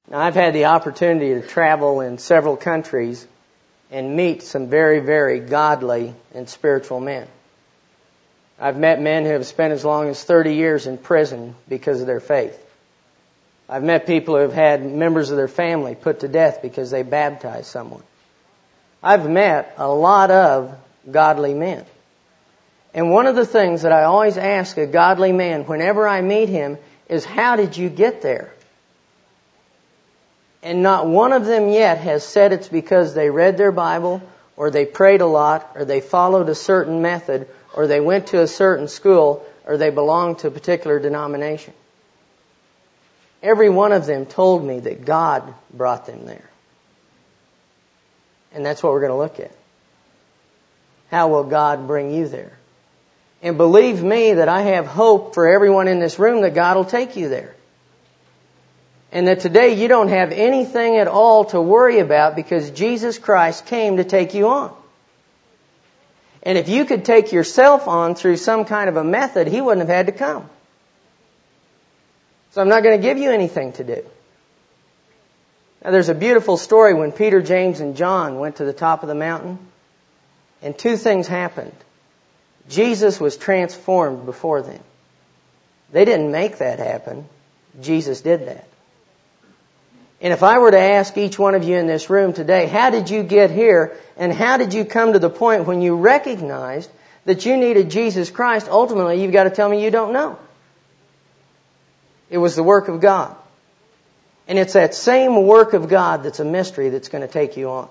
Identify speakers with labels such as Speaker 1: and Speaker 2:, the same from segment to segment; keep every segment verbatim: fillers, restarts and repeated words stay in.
Speaker 1: Now, I've had the opportunity to travel in several countries and meet some very, very godly and spiritual men. I've met men who have spent as long as thirty years in prison because of their faith. I've met people who have had members of their family put to death because they baptized someone. I've met a lot of godly men. And one of the things that I always ask a godly man whenever I meet him is, how did you get there? And not one of them yet has said it's because they read their Bible, or they prayed a lot, or they followed a certain method, or they went to a certain school, or they belonged to a particular denomination. Every one of them told me that God brought them there. And that's what we're going to look at. How will God bring you there? And believe me that I have hope for everyone in this room that God will take you there. And that today you don't have anything at all to worry about, because Jesus Christ came to take you on. And if you could take yourself on through some kind of a method, He wouldn't have had to come. So I'm not going to give you anything to do. Now, there's a beautiful story when Peter, James, and John went to the top of the mountain, and two things happened. Jesus was transformed before them. They didn't make that happen. Jesus did that. And if I were to ask each one of you in this room today, how did you get here, and how did you come to the point when you recognized that you needed Jesus Christ, ultimately you've got to tell me you don't know. It was the work of God. And it's that same work of God that's a mystery that's going to take you on.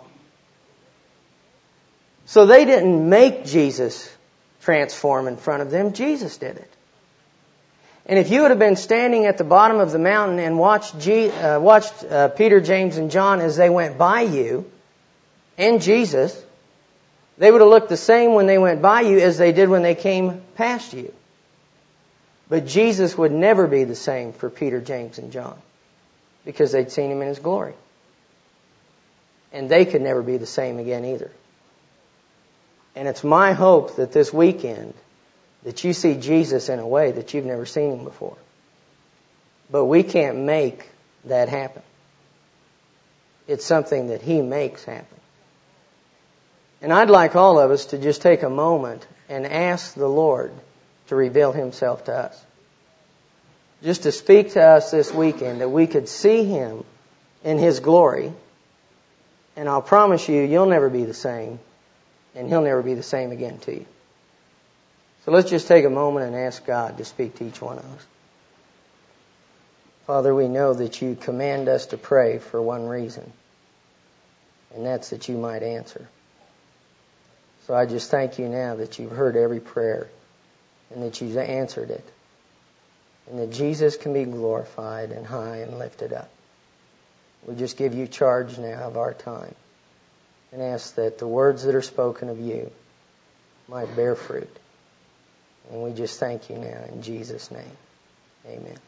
Speaker 1: So they didn't make Jesus transform in front of them. Jesus did it. And if you would have been standing at the bottom of the mountain and watched, G, uh, watched uh, Peter, James, and John as they went by you, and Jesus, they would have looked the same when they went by you as they did when they came past you. But Jesus would never be the same for Peter, James, and John, because they'd seen Him in His glory. And they could never be the same again either. And it's my hope that this weekend that you see Jesus in a way that you've never seen Him before. But we can't make that happen. It's something that He makes happen. And I'd like all of us to just take a moment and ask the Lord to reveal Himself to us. Just to speak to us this weekend, that we could see Him in His glory. And I'll promise you, you'll never be the same. And He'll never be the same again to you. So let's just take a moment and ask God to speak to each one of us. Father, we know that You command us to pray for one reason. And that's that You might answer. So I just thank You now that You've heard every prayer, and that You've answered it, and that Jesus can be glorified and high and lifted up. We just give You charge now of our time, and ask that the words that are spoken of You might bear fruit. And we just thank You now in Jesus' name. Amen.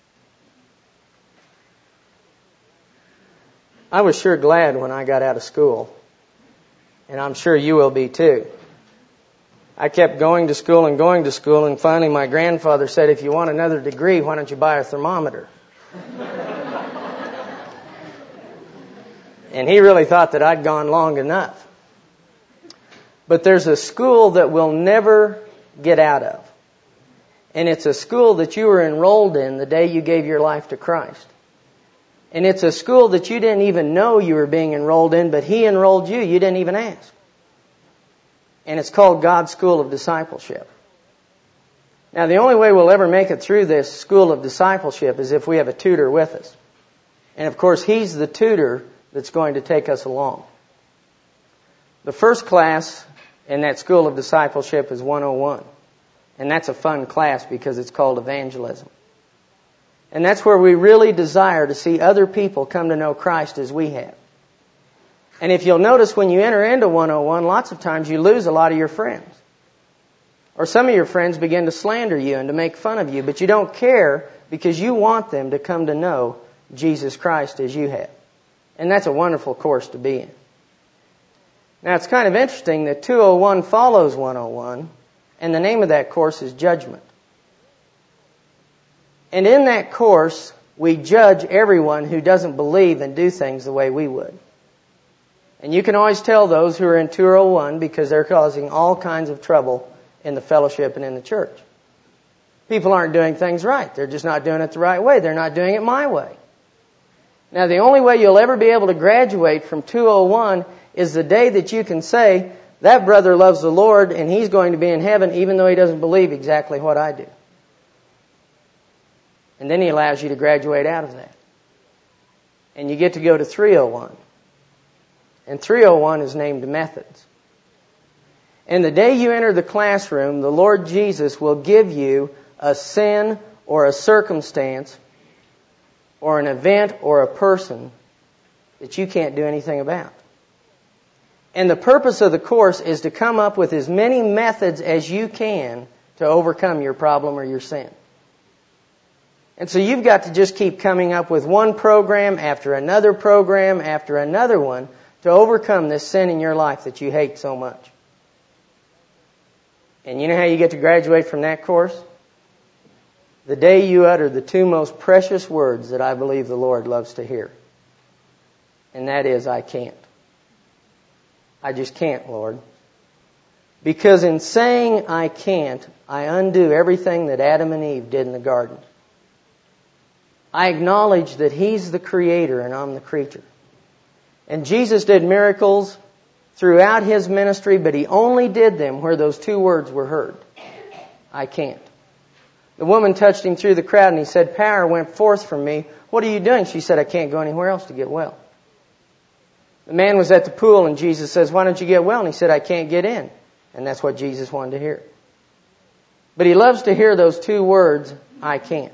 Speaker 1: I was sure glad when I got out of school. And I'm sure you will be too. I kept going to school and going to school, and finally my grandfather said, if you want another degree, why don't you buy a thermometer? And he really thought that I'd gone long enough. But there's a school that we'll never get out of. And it's a school that you were enrolled in the day you gave your life to Christ. And it's a school that you didn't even know you were being enrolled in, but He enrolled you. You didn't even ask. And it's called God's School of Discipleship. Now, the only way we'll ever make it through this School of Discipleship is if we have a tutor with us. And of course, He's the tutor that's going to take us along. The first class in that School of Discipleship is one oh one. And that's a fun class because it's called evangelism. And that's where we really desire to see other people come to know Christ as we have. And if you'll notice, when you enter into one oh one, lots of times you lose a lot of your friends. Or some of your friends begin to slander you and to make fun of you, but you don't care because you want them to come to know Jesus Christ as you have. And that's a wonderful course to be in. Now, it's kind of interesting that two oh one follows one oh one, and the name of that course is Judgment. And in that course, we judge everyone who doesn't believe and do things the way we would. And you can always tell those who are in two oh one because they're causing all kinds of trouble in the fellowship and in the church. People aren't doing things right. They're just not doing it the right way. They're not doing it my way. Now, the only way you'll ever be able to graduate from two oh one is the day that you can say, that brother loves the Lord and he's going to be in heaven even though he doesn't believe exactly what I do. And then he allows you to graduate out of that. And you get to go to three oh one. And three oh one is named methods. And the day you enter the classroom, the Lord Jesus will give you a sin or a circumstance or an event or a person that you can't do anything about. And the purpose of the course is to come up with as many methods as you can to overcome your problem or your sin. And so you've got to just keep coming up with one program after another program after another one to overcome this sin in your life that you hate so much. And you know how you get to graduate from that course? The day you utter the two most precious words that I believe the Lord loves to hear. And that is, I can't. I just can't, Lord. Because in saying I can't, I undo everything that Adam and Eve did in the garden. I acknowledge that He's the Creator and I'm the creature. And Jesus did miracles throughout His ministry, but He only did them where those two words were heard. I can't. The woman touched Him through the crowd and He said, power went forth from me. What are you doing? She said, I can't go anywhere else to get well. The man was at the pool and Jesus says, why don't you get well? And he said, I can't get in. And that's what Jesus wanted to hear. But He loves to hear those two words, I can't.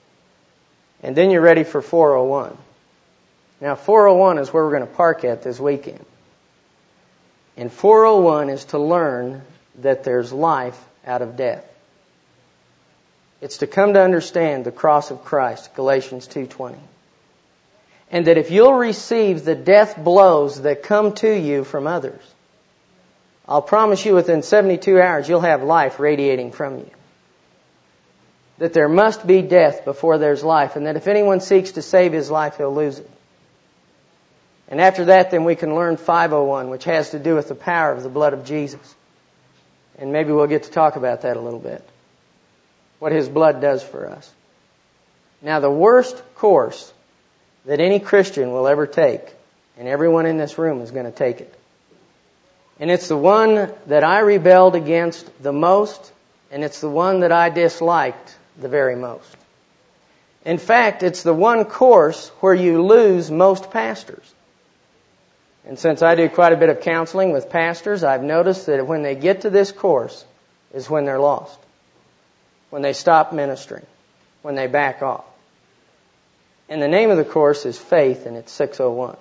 Speaker 1: And then you're ready for four oh one. Now four oh one is where we're going to park at this weekend. And four oh one is to learn that there's life out of death. It's to come to understand the cross of Christ, Galatians two twenty. And that if you'll receive the death blows that come to you from others, I'll promise you within seventy-two hours you'll have life radiating from you. That there must be death before there's life, and that if anyone seeks to save his life, he'll lose it. And after that, then we can learn five oh one, which has to do with the power of the blood of Jesus. And maybe we'll get to talk about that a little bit. What His blood does for us. Now, the worst course that any Christian will ever take, and everyone in this room is going to take it. And it's the one that I rebelled against the most, and it's the one that I disliked the very most. In fact, it's the one course where you lose most pastors. And since I do quite a bit of counseling with pastors, I've noticed that when they get to this course is when they're lost. When they stop ministering. When they back off. And the name of the course is Faith, and it's six oh one.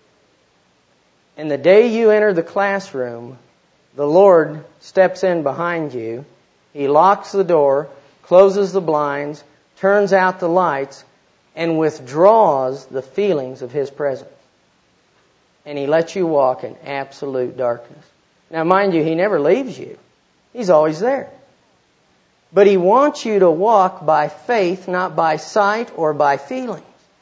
Speaker 1: And the day you enter the classroom, the Lord steps in behind you. He locks the door, closes the blinds, turns out the lights, and withdraws the feelings of His presence. And He lets you walk in absolute darkness. Now, mind you, He never leaves you. He's always there. But He wants you to walk by faith, not by sight or by feelings.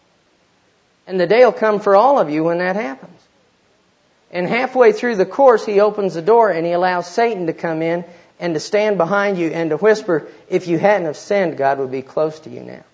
Speaker 1: And the day will come for all of you when that happens. And halfway through the course, He opens the door and He allows Satan to come in and to stand behind you and to whisper, if you hadn't have sinned, God would be close to you now.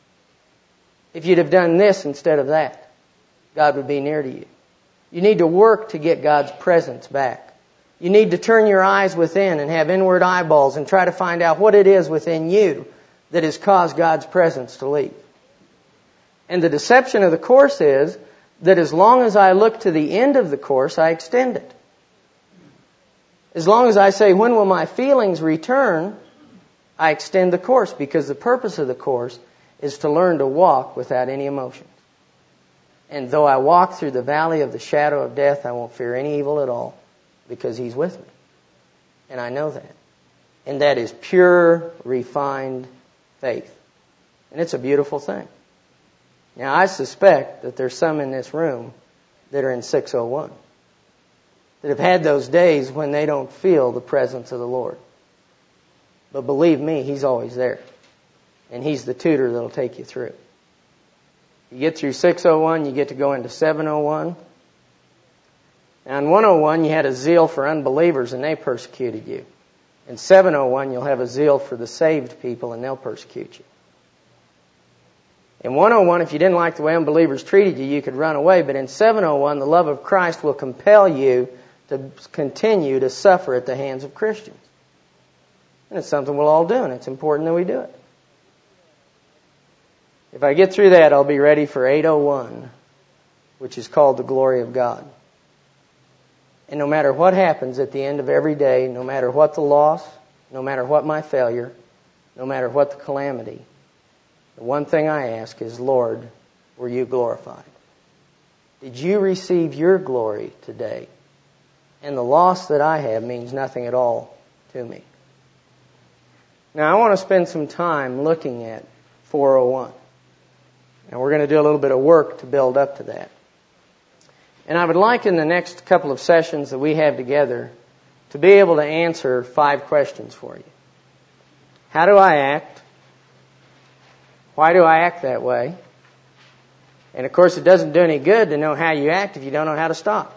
Speaker 1: If you'd have done this instead of that, God would be near to you. You need to work to get God's presence back. You need to turn your eyes within and have inward eyeballs and try to find out what it is within you that has caused God's presence to leave. And the deception of the course is that as long as I look to the end of the course, I extend it. As long as I say, when will my feelings return, I extend the course, because the purpose of the course is to learn to walk without any emotions. And though I walk through the valley of the shadow of death, I won't fear any evil at all, because He's with me. And I know that. And that is pure, refined faith. And it's a beautiful thing. Now, I suspect that there's some in this room that are in six oh one. That have had those days when they don't feel the presence of the Lord. But believe me, He's always there. And He's the tutor that'll take you through. You get through six oh one, you get to go into seven oh one. Now in one oh one, you had a zeal for unbelievers and they persecuted you. In seven oh one, you'll have a zeal for the saved people and they'll persecute you. In one oh one, if you didn't like the way unbelievers treated you, you could run away. But in seven oh one, the love of Christ will compel you to continue to suffer at the hands of Christians. And it's something we'll all do, and it's important that we do it. If I get through that, I'll be ready for eight oh one, which is called the glory of God. And no matter what happens at the end of every day, no matter what the loss, no matter what my failure, no matter what the calamity, the one thing I ask is, Lord, were you glorified? Did you receive your glory today? And the loss that I have means nothing at all to me. Now, I want to spend some time looking at four oh one. And we're going to do a little bit of work to build up to that. And I would like in the next couple of sessions that we have together to be able to answer five questions for you. How do I act? Why do I act that way? And of course, it doesn't do any good to know how you act if you don't know how to stop.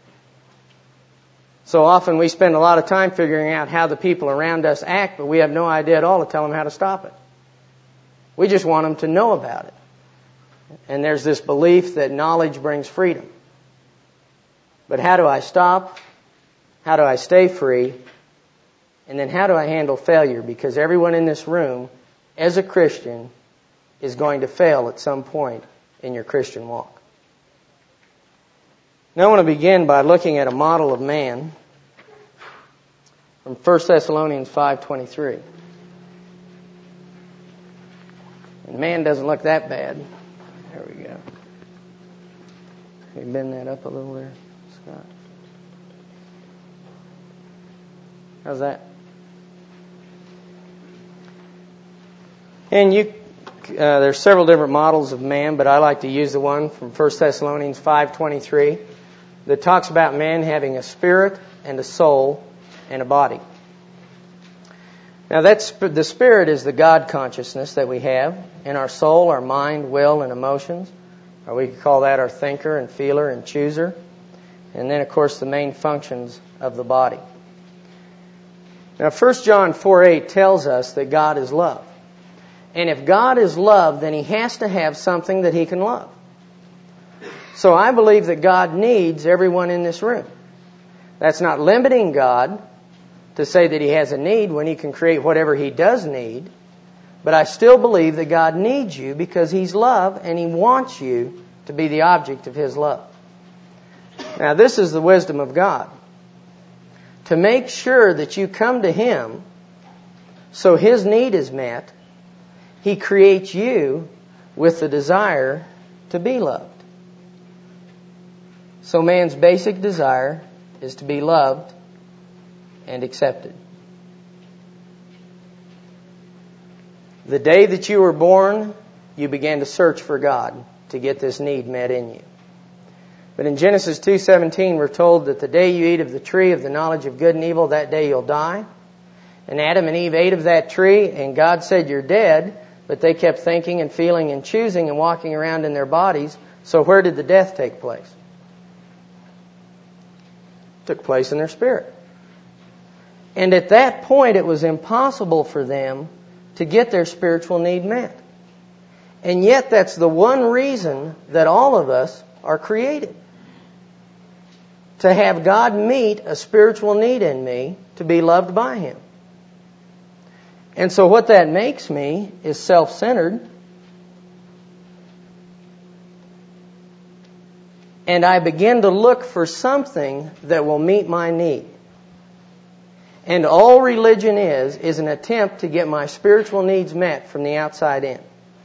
Speaker 1: So often we spend a lot of time figuring out how the people around us act, but we have no idea at all to tell them how to stop it. We just want them to know about it. And there's this belief that knowledge brings freedom. But how do I stop? How do I stay free? And then how do I handle failure? Because everyone in this room, as a Christian, is going to fail at some point in your Christian walk. Now I want to begin by looking at a model of man from First Thessalonians five twenty-three. And man doesn't look that bad. There we go. Can you bend that up a little there, Scott? How's that? And you, uh, there's several different models of man, but I like to use the one from First Thessalonians five twenty-three that talks about man having a spirit and a soul and a body. Now that's, the spirit is the God consciousness that we have in our soul, our mind, will, and emotions. Or we could call that our thinker and feeler and chooser. And then, of course, the main functions of the body. Now, First John four eight tells us that God is love. And if God is love, then He has to have something that He can love. So I believe that God needs everyone in this room. That's not limiting God to say that He has a need when He can create whatever He does need. But I still believe that God needs you because He's love and He wants you to be the object of His love. Now, this is the wisdom of God. To make sure that you come to Him so His need is met, He creates you with the desire to be loved. So man's basic desire is to be loved and accepted. The day that you were born, you began to search for God to get this need met in you. But in Genesis two seventeen, we're told that the day you eat of the tree of the knowledge of good and evil, that day you'll die. And Adam and Eve ate of that tree, and God said, you're dead. But they kept thinking and feeling and choosing and walking around in their bodies. So where did the death take place? It took place in their spirit. And at that point, it was impossible for them to get their spiritual need met. And yet, that's the one reason that all of us are created. To have God meet a spiritual need in me to be loved by Him. And so what that makes me is self-centered. And I begin to look for something that will meet my need. And all religion is, is an attempt to get my spiritual needs met from the outside in.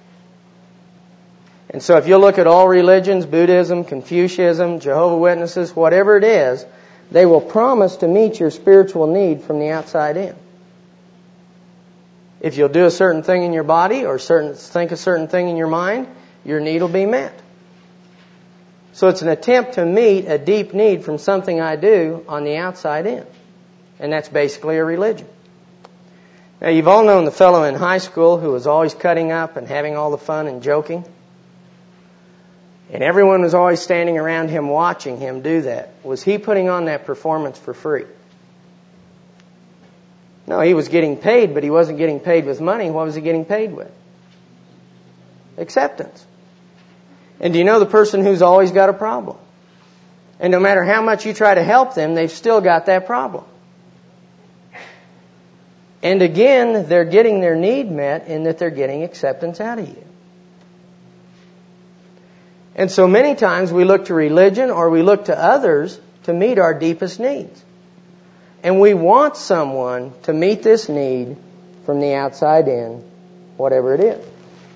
Speaker 1: And so if you look at all religions, Buddhism, Confucianism, Jehovah's Witnesses, whatever it is, they will promise to meet your spiritual need from the outside in. If you'll do a certain thing in your body or certain, think a certain thing in your mind, your need will be met. So it's an attempt to meet a deep need from something I do on the outside in. And that's basically a religion. Now, you've all known the fellow in high school who was always cutting up and having all the fun and joking. And everyone was always standing around him watching him do that. Was he putting on that performance for free? No, he was getting paid, but he wasn't getting paid with money. What was he getting paid with? Acceptance. And do you know the person who's always got a problem? And no matter how much you try to help them, they've still got that problem. And again, they're getting their need met in that they're getting acceptance out of you. And so many times we look to religion or we look to others to meet our deepest needs. And we want someone to meet this need from the outside in, whatever it is.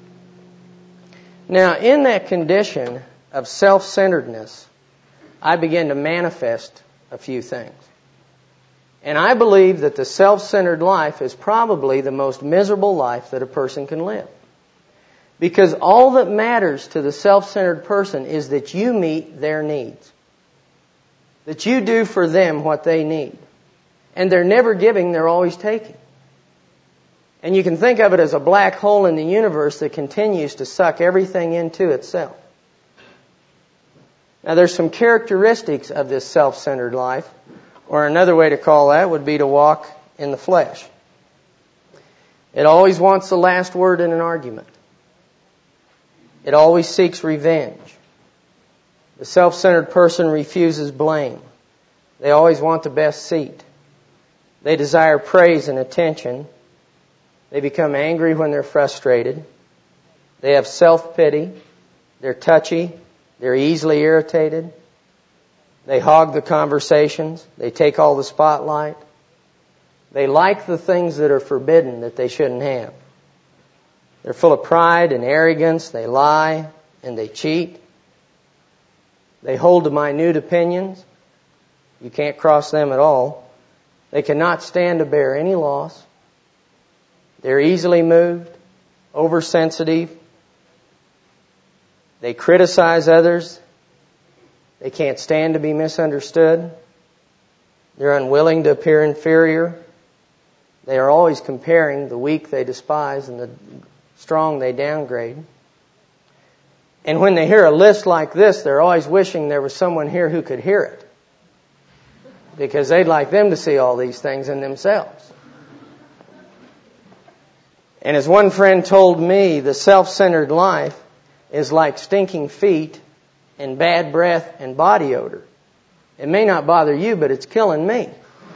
Speaker 1: Now, in that condition of self-centeredness, I begin to manifest a few things. And I believe that the self-centered life is probably the most miserable life that a person can live. Because all that matters to the self-centered person is that you meet their needs. That you do for them what they need. And they're never giving, they're always taking. And you can think of it as a black hole in the universe that continues to suck everything into itself. Now there's some characteristics of this self-centered life, or another way to call that would be to walk in the flesh. It always wants the last word in an argument. It always seeks revenge. The self-centered person refuses blame. They always want the best seat. They desire praise and attention. They become angry when they're frustrated. They have self-pity. They're touchy. They're easily irritated. They hog the conversations. They take all the spotlight. They like the things that are forbidden that they shouldn't have. They're full of pride and arrogance. They lie and they cheat. They hold to minute opinions. You can't cross them at all. They cannot stand to bear any loss. They're easily moved, oversensitive. They criticize others. They can't stand to be misunderstood. They're unwilling to appear inferior. They are always comparing the weak they despise and the strong they downgrade. And when they hear a list like this, they're always wishing there was someone here who could hear it. Because they'd like them to see all these things in themselves. And as one friend told me, the self-centered life is like stinking feet and bad breath and body odor. It may not bother you, but it's killing me.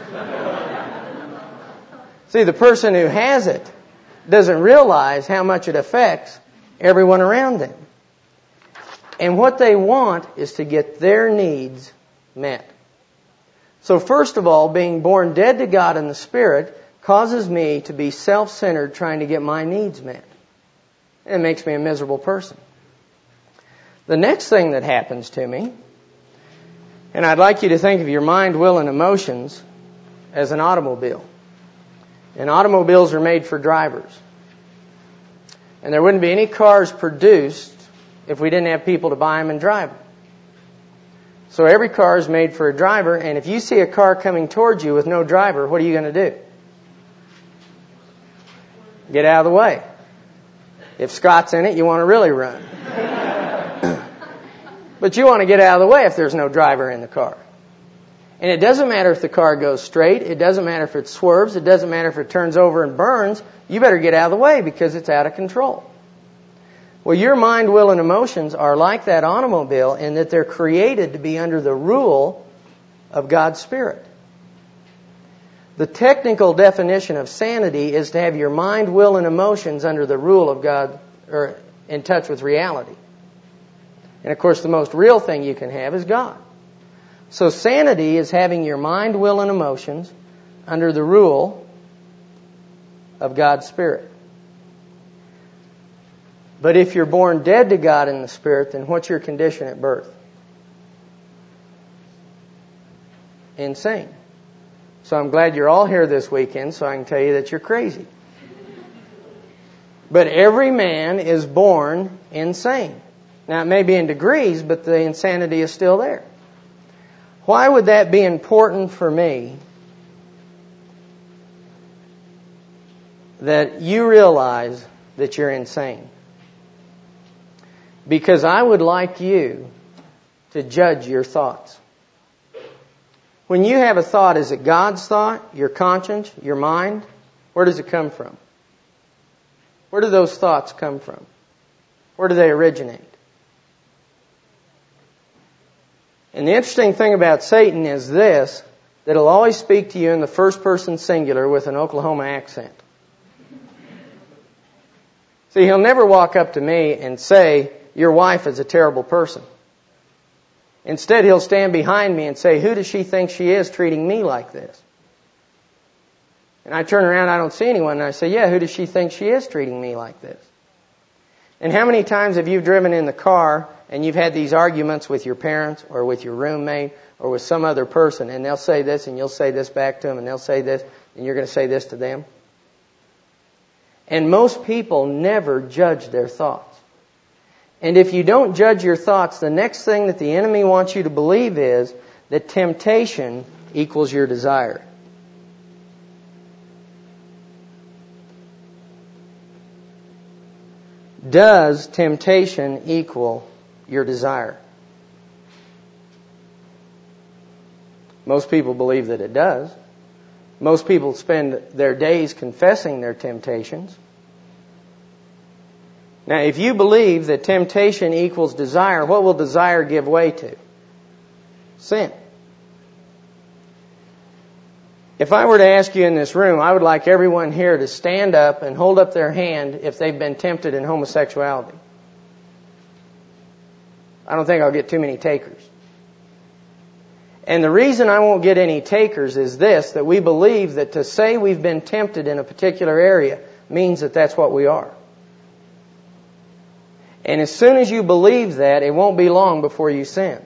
Speaker 1: See, the person who has it doesn't realize how much it affects everyone around them. And what they want is to get their needs met. So first of all, being born dead to God in the Spirit causes me to be self-centered trying to get my needs met. And it makes me a miserable person. The next thing that happens to me, and I'd like you to think of your mind, will, and emotions as an automobile. And automobiles are made for drivers. And there wouldn't be any cars produced if we didn't have people to buy them and drive them. So every car is made for a driver, and if you see a car coming towards you with no driver, what are you going to do? Get out of the way. If Scott's in it, you want to really run. But you want to get out of the way if there's no driver in the car. And it doesn't matter if the car goes straight. It doesn't matter if it swerves. It doesn't matter if it turns over and burns. You better get out of the way because it's out of control. Well, your mind, will, and emotions are like that automobile in that they're created to be under the rule of God's Spirit. The technical definition of sanity is to have your mind, will, and emotions under the rule of God, or in touch with reality. And of course, the most real thing you can have is God. So sanity is having your mind, will, and emotions under the rule of God's Spirit. But if you're born dead to God in the Spirit, then what's your condition at birth? Insane. So I'm glad you're all here this weekend so I can tell you that you're crazy. But every man is born insane. Now it may be in degrees, but the insanity is still there. Why would that be important for me? That you realize that you're insane. Because I would like you to judge your thoughts. When you have a thought, is it God's thought, your conscience, your mind? Where does it come from? Where do those thoughts come from? Where do they originate? And the interesting thing about Satan is this, that he'll always speak to you in the first person singular with an Oklahoma accent. See, he'll never walk up to me and say, your wife is a terrible person. Instead, he'll stand behind me and say, who does she think she is treating me like this? And I turn around, I don't see anyone, and I say, yeah, who does she think she is treating me like this? And how many times have you driven in the car and you've had these arguments with your parents or with your roommate or with some other person, and they'll say this and you'll say this back to them, and they'll say this and you're going to say this to them? And most people never judge their thoughts. And if you don't judge your thoughts, the next thing that the enemy wants you to believe is that temptation equals your desire. Does temptation equal your desire? Most people believe that it does. Most people spend their days confessing their temptations. Now, if you believe that temptation equals desire, what will desire give way to? Sin. If I were to ask you in this room, I would like everyone here to stand up and hold up their hand if they've been tempted in homosexuality. I don't think I'll get too many takers. And the reason I won't get any takers is this, that we believe that to say we've been tempted in a particular area means that that's what we are. And as soon as you believe that, it won't be long before you sin.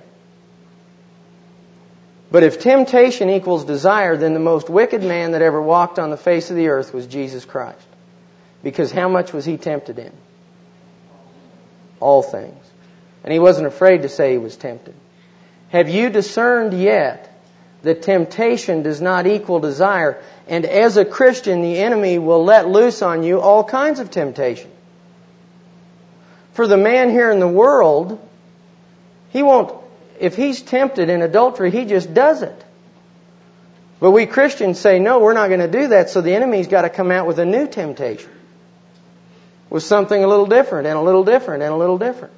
Speaker 1: But if temptation equals desire, then the most wicked man that ever walked on the face of the earth was Jesus Christ. Because how much was He tempted in? All things. And He wasn't afraid to say He was tempted. Have you discerned yet that temptation does not equal desire? And as a Christian, the enemy will let loose on you all kinds of temptation. For the man here in the world, he won't, if he's tempted in adultery, he just does it. But we Christians say, no, we're not going to do that, so the enemy's got to come out with a new temptation. With something a little different, and a little different, and a little different.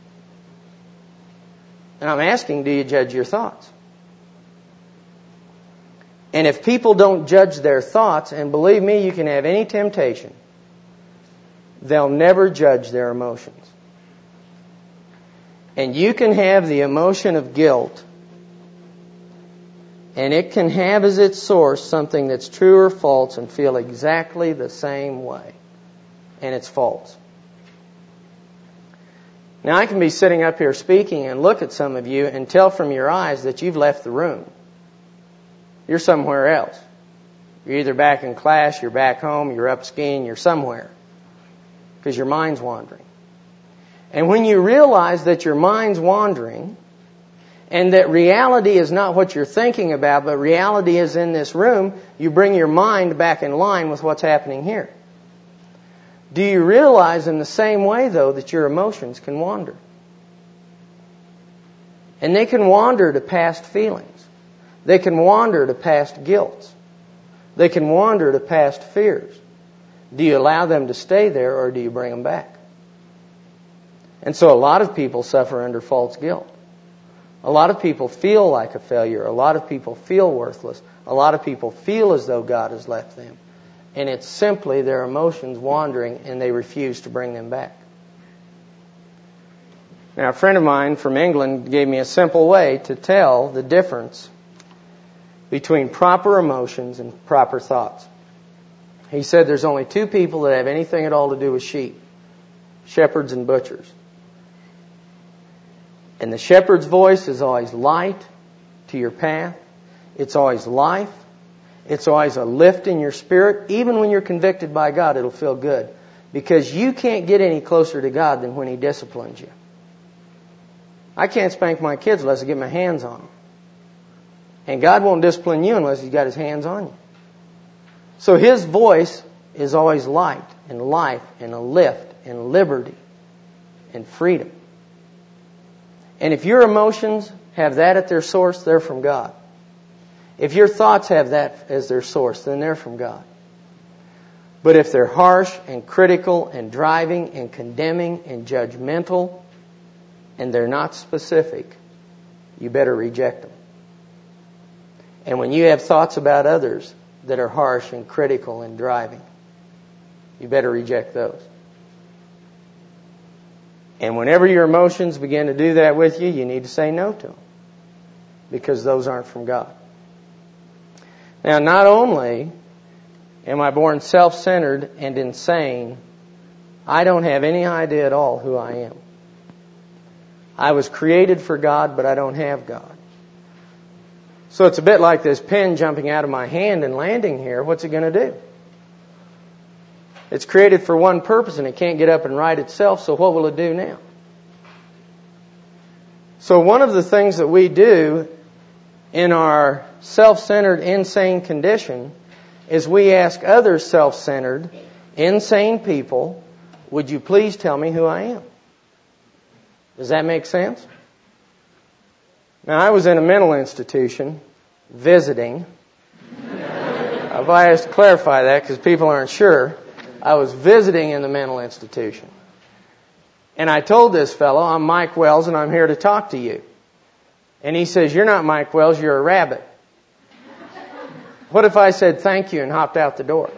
Speaker 1: And I'm asking, do you judge your thoughts? And if people don't judge their thoughts, and believe me, you can have any temptation, they'll never judge their emotions. And you can have the emotion of guilt, and it can have as its source something that's true or false and feel exactly the same way. And it's false. Now, I can be sitting up here speaking and look at some of you and tell from your eyes that you've left the room. You're somewhere else. You're either back in class, you're back home, you're up skiing, you're somewhere. Because your mind's wandering. And when you realize that your mind's wandering, and that reality is not what you're thinking about, but reality is in this room, you bring your mind back in line with what's happening here. Do you realize in the same way, though, that your emotions can wander? And they can wander to past feelings. They can wander to past guilt. They can wander to past fears. Do you allow them to stay there, or do you bring them back? And so a lot of people suffer under false guilt. A lot of people feel like a failure. A lot of people feel worthless. A lot of people feel as though God has left them. And it's simply their emotions wandering, and they refuse to bring them back. Now, a friend of mine from England gave me a simple way to tell the difference between proper emotions and proper thoughts. He said there's only two people that have anything at all to do with sheep. Shepherds and butchers. And the shepherd's voice is always light to your path. It's always life. It's always a lift in your spirit. Even when you're convicted by God, it'll feel good. Because you can't get any closer to God than when He disciplines you. I can't spank my kids unless I get my hands on them. And God won't discipline you unless He's got His hands on you. So His voice is always light and life and a lift and liberty and freedom. And if your emotions have that at their source, they're from God. If your thoughts have that as their source, then they're from God. But if they're harsh and critical and driving and condemning and judgmental and they're not specific, you better reject them. And when you have thoughts about others that are harsh and critical and driving, you better reject those. And whenever your emotions begin to do that with you, you need to say no to them, because those aren't from God. Now, not only am I born self-centered and insane, I don't have any idea at all who I am. I was created for God, but I don't have God. So it's a bit like this pen jumping out of my hand and landing here. What's it going to do? It's created for one purpose and it can't get up and right itself, so what will it do now? So one of the things that we do in our self-centered, insane condition is we ask other self-centered, insane people, would you please tell me who I am? Does that make sense? Now, I was in a mental institution visiting. If I have to clarify that because people aren't sure. I was visiting in the mental institution. And I told this fellow, I'm Mike Wells and I'm here to talk to you. And he says, you're not Mike Wells, you're a rabbit. What if I said thank you and hopped out the door?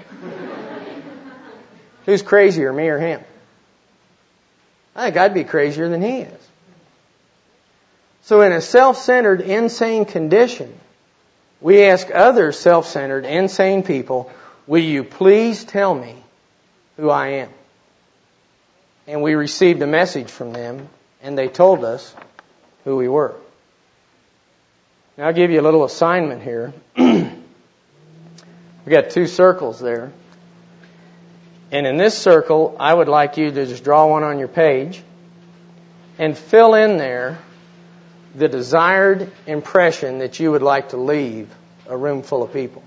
Speaker 1: Who's crazier, me or him? I think I'd be crazier than he is. So in a self-centered, insane condition, we ask other self-centered, insane people, will you please tell me who I am? And we received a message from them, and they told us who we were. Now I'll give you a little assignment here. We've got two circles there. And in this circle, I would like you to just draw one on your page and fill in there the desired impression that you would like to leave a room full of people.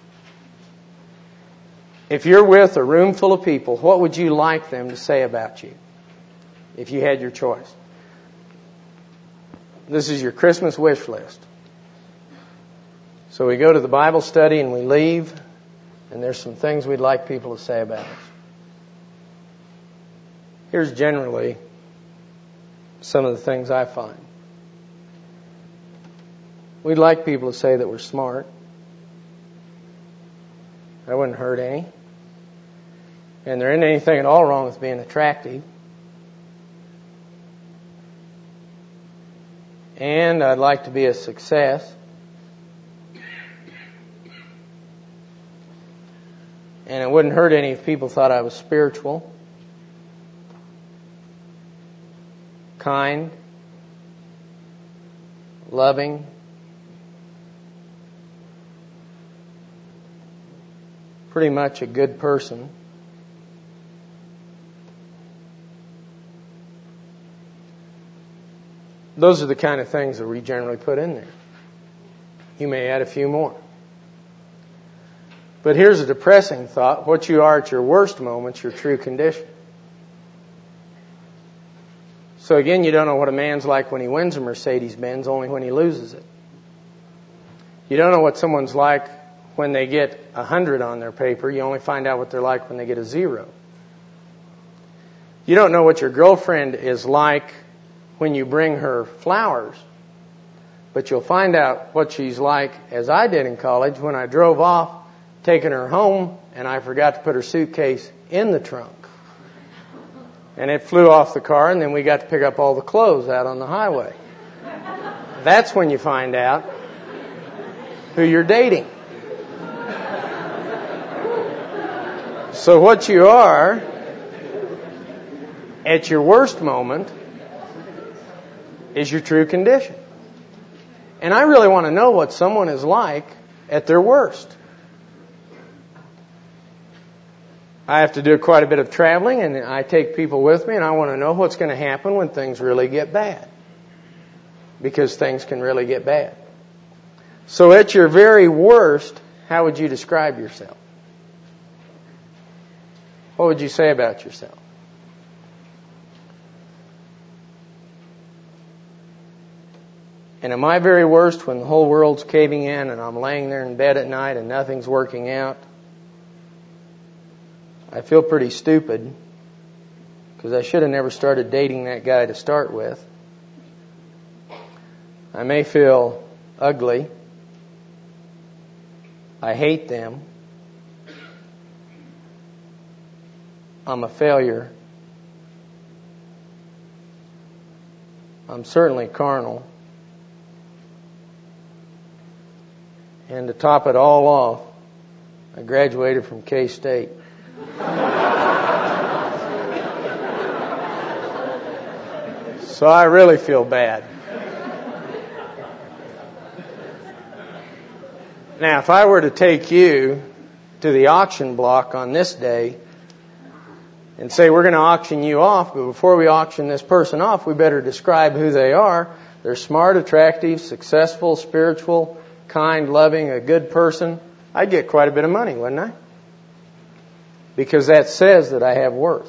Speaker 1: If you're with a room full of people, what would you like them to say about you if you had your choice? This is your Christmas wish list. So we go to the Bible study and we leave, and there's some things we'd like people to say about us. Here's generally some of the things I find. We'd like people to say that we're smart. That wouldn't hurt any. And there isn't anything at all wrong with being attractive. And I'd like to be a success. And it wouldn't hurt any if people thought I was spiritual, kind, loving, pretty much a good person. Those are the kind of things that we generally put in there. You may add a few more. But here's a depressing thought. What you are at your worst moment's your true condition. So again, you don't know what a man's like when he wins a Mercedes-Benz, only when he loses it. You don't know what someone's like when they get a hundred on their paper. You only find out what they're like when they get a zero. You don't know what your girlfriend is like when you bring her flowers. But you'll find out what she's like, as I did in college, when I drove off, taking her home, and I forgot to put her suitcase in the trunk. And it flew off the car, and then we got to pick up all the clothes out on the highway. That's when you find out who you're dating. So what you are at your worst moment is your true condition. And I really want to know what someone is like at their worst. I have to do quite a bit of traveling, and I take people with me, and I want to know what's going to happen when things really get bad. Because things can really get bad. So at your very worst, how would you describe yourself? What would you say about yourself? And at my very worst, when the whole world's caving in and I'm laying there in bed at night and nothing's working out, I feel pretty stupid because I should have never started dating that guy to start with. I may feel ugly. I hate them. I'm a failure. I'm certainly carnal. And to top it all off, I graduated from K-State. So I really feel bad. Now, if I were to take you to the auction block on this day and say, we're going to auction you off, but before we auction this person off, we better describe who they are. They're smart, attractive, successful, spiritual, kind, loving, a good person. I'd get quite a bit of money, wouldn't I? Because that says that I have worth.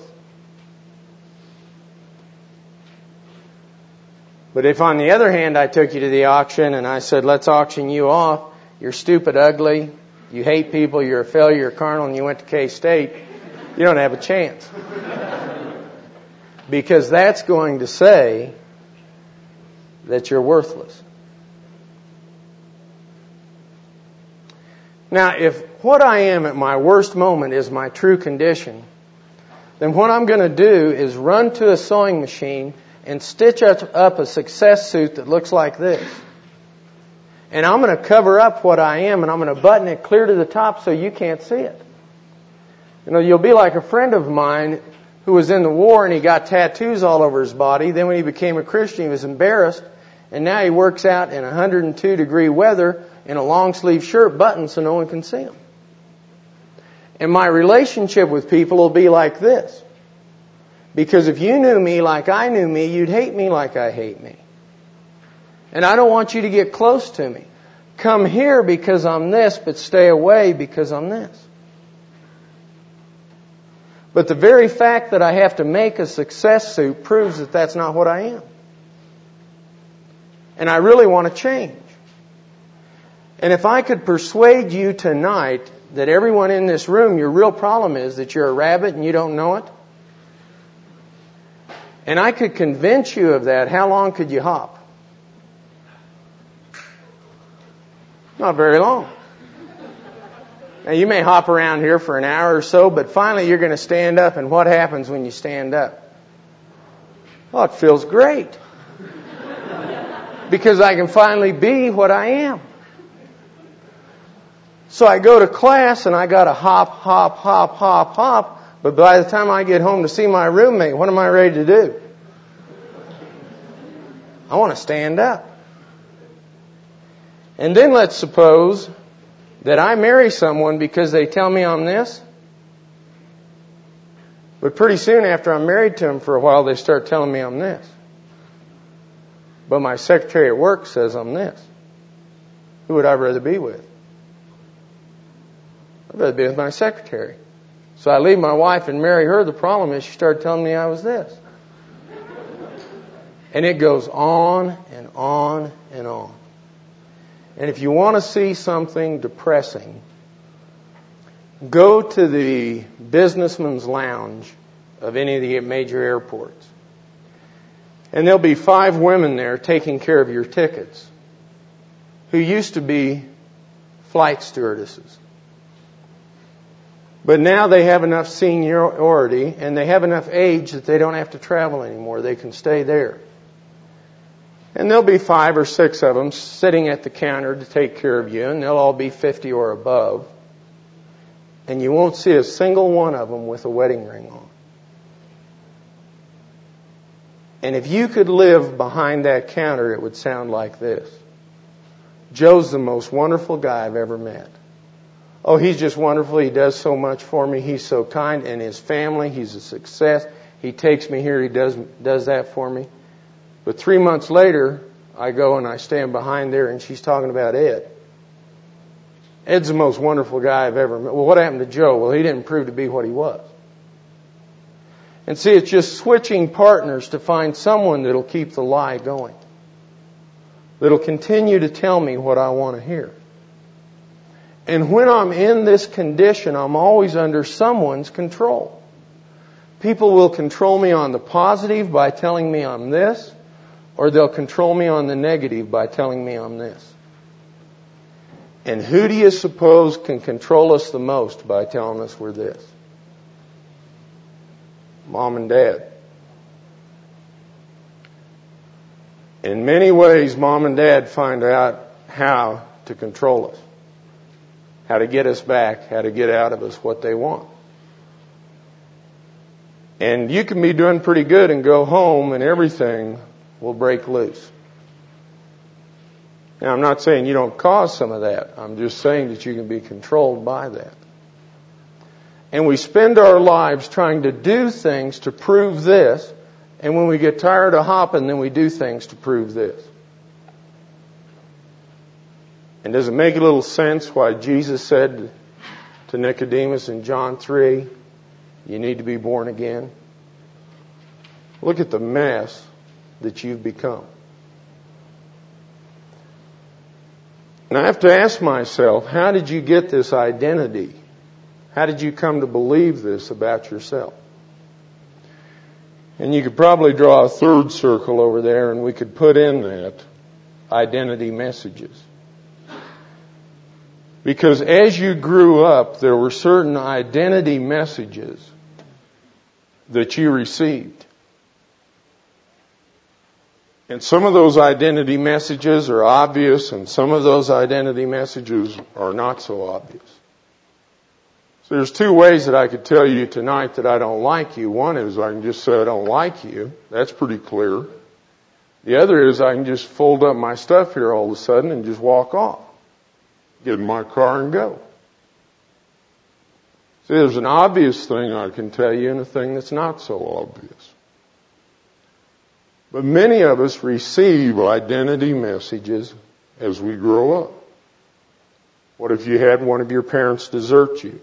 Speaker 1: But if on the other hand I took you to the auction and I said, let's auction you off, you're stupid, ugly, you hate people, you're a failure, you're carnal, and you went to K-State, you don't have a chance. Because that's going to say that you're worthless. Now, if what I am at my worst moment is my true condition, then what I'm going to do is run to a sewing machine and stitch up a success suit that looks like this. And I'm going to cover up what I am, and I'm going to button it clear to the top so you can't see it. You know, you'll be like a friend of mine who was in the war and he got tattoos all over his body. Then when he became a Christian, he was embarrassed. And now he works out in one hundred two degree weather in a long sleeve shirt buttoned so no one can see him. And my relationship with people will be like this. Because if you knew me like I knew me, you'd hate me like I hate me. And I don't want you to get close to me. Come here because I'm this, but stay away because I'm this. But the very fact that I have to make a success suit proves that that's not what I am. And I really want to change. And if I could persuade you tonight that everyone in this room, your real problem is that you're a rabbit and you don't know it, and I could convince you of that, how long could you hop? Not very long. Now, you may hop around here for an hour or so, but finally you're going to stand up, and what happens when you stand up? Well, it feels great. Because I can finally be what I am. So I go to class, and I got to hop, hop, hop, hop, hop, but by the time I get home to see my roommate, what am I ready to do? I want to stand up. And then let's suppose that I marry someone because they tell me I'm this. But pretty soon after I'm married to them for a while, they start telling me I'm this. But my secretary at work says I'm this. Who would I rather be with? I'd rather be with my secretary. So I leave my wife and marry her. The problem is she started telling me I was this. And it goes on and on and on. And if you want to see something depressing, go to the businessman's lounge of any of the major airports. And there'll be five women there taking care of your tickets who used to be flight stewardesses. But now they have enough seniority and they have enough age that they don't have to travel anymore. They can stay there. And there'll be five or six of them sitting at the counter to take care of you, and they'll all be fifty or above. And you won't see a single one of them with a wedding ring on. And if you could live behind that counter, it would sound like this. Joe's the most wonderful guy I've ever met. Oh, he's just wonderful. He does so much for me. He's so kind. And his family, he's a success. He takes me here. He does, does that for me. But three months later, I go and I stand behind there and she's talking about Ed. Ed's the most wonderful guy I've ever met. Well, what happened to Joe? Well, he didn't prove to be what he was. And see, it's just switching partners to find someone that'll keep the lie going.
Speaker 2: that'll continue to tell me what I want to hear. And when I'm in this condition, I'm always under someone's control. People will control me on the positive by telling me I'm this, or they'll control me on the negative by telling me I'm this. And who do you suppose can control us the most by telling us we're this? Mom and Dad. In many ways, Mom and Dad find out how to control us, how to get us back, how to get out of us what they want. And you can be doing pretty good and go home and everything will break loose. Now, I'm not saying you don't cause some of that. I'm just saying that you can be controlled by that. And we spend our lives trying to do things to prove this. And when we get tired of hopping, then we do things to prove this. And does it make a little sense why Jesus said to Nicodemus in John three, you need to be born again? Look at the mess that you've become. And I have to ask myself, how did you get this identity? How did you come to believe this about yourself? And you could probably draw a third circle over there and we could put in that identity messages. Because as you grew up, there were certain identity messages that you received. And some of those identity messages are obvious and some of those identity messages are not so obvious. So there's two ways that I could tell you tonight that I don't like you. One is I can just say I don't like you. That's pretty clear. The other is I can just fold up my stuff here all of a sudden and just walk off. Get in my car and go. See, there's an obvious thing I can tell you and a thing that's not so obvious. But many of us receive identity messages as we grow up. What if you had one of your parents desert you?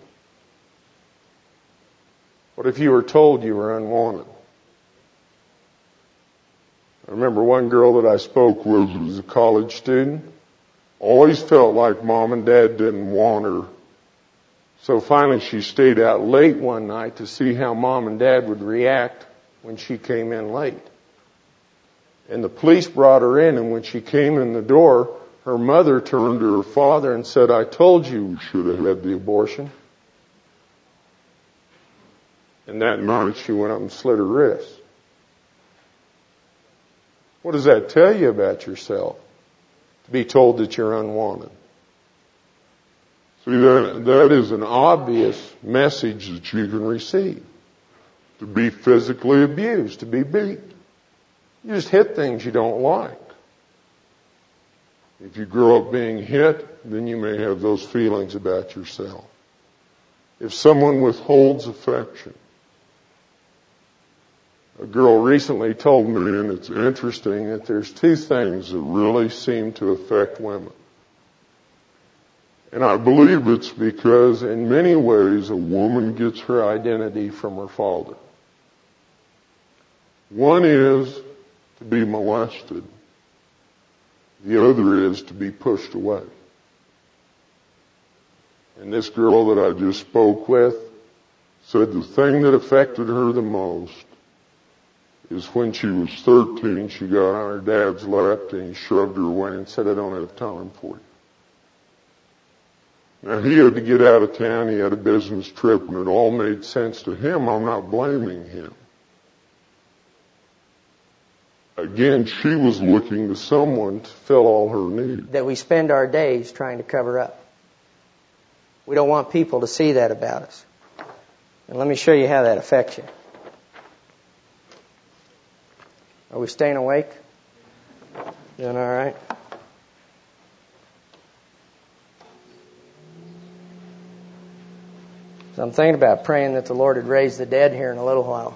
Speaker 2: What if you were told you were unwanted? I remember one girl that I spoke with was a college student. Always felt like Mom and Dad didn't want her. So finally she stayed out late one night to see how Mom and Dad would react when she came in late. And the police brought her in, and when she came in the door, her mother turned to her father and said, I told you we should have had the abortion. And that night she went up and slit her wrist. What does that tell you about yourself? To be told that you're unwanted. See, that, that is an obvious message that you can receive. To be physically abused, to be beaten. You just hit things you don't like. If you grow up being hit, then you may have those feelings about yourself. If someone withholds affection. A girl recently told me, and it's interesting, that there's two things that really seem to affect women. And I believe it's because in many ways a woman gets her identity from her father. One is to be molested. The other is to be pushed away. And this girl that I just spoke with said the thing that affected her the most is when she was thirteen, she got on her dad's lap and he shoved her away and said, I don't have time for you. Now he had to get out of town, he had a business trip, and it all made sense to him. I'm not blaming him. Again, she was looking to someone to fill all her needs.
Speaker 1: That we spend our days trying to cover up. We don't want people to see that about us. And let me show you how that affects you. Are we staying awake? Doing all right? So I'm thinking about praying that the Lord would raise the dead here in a little while.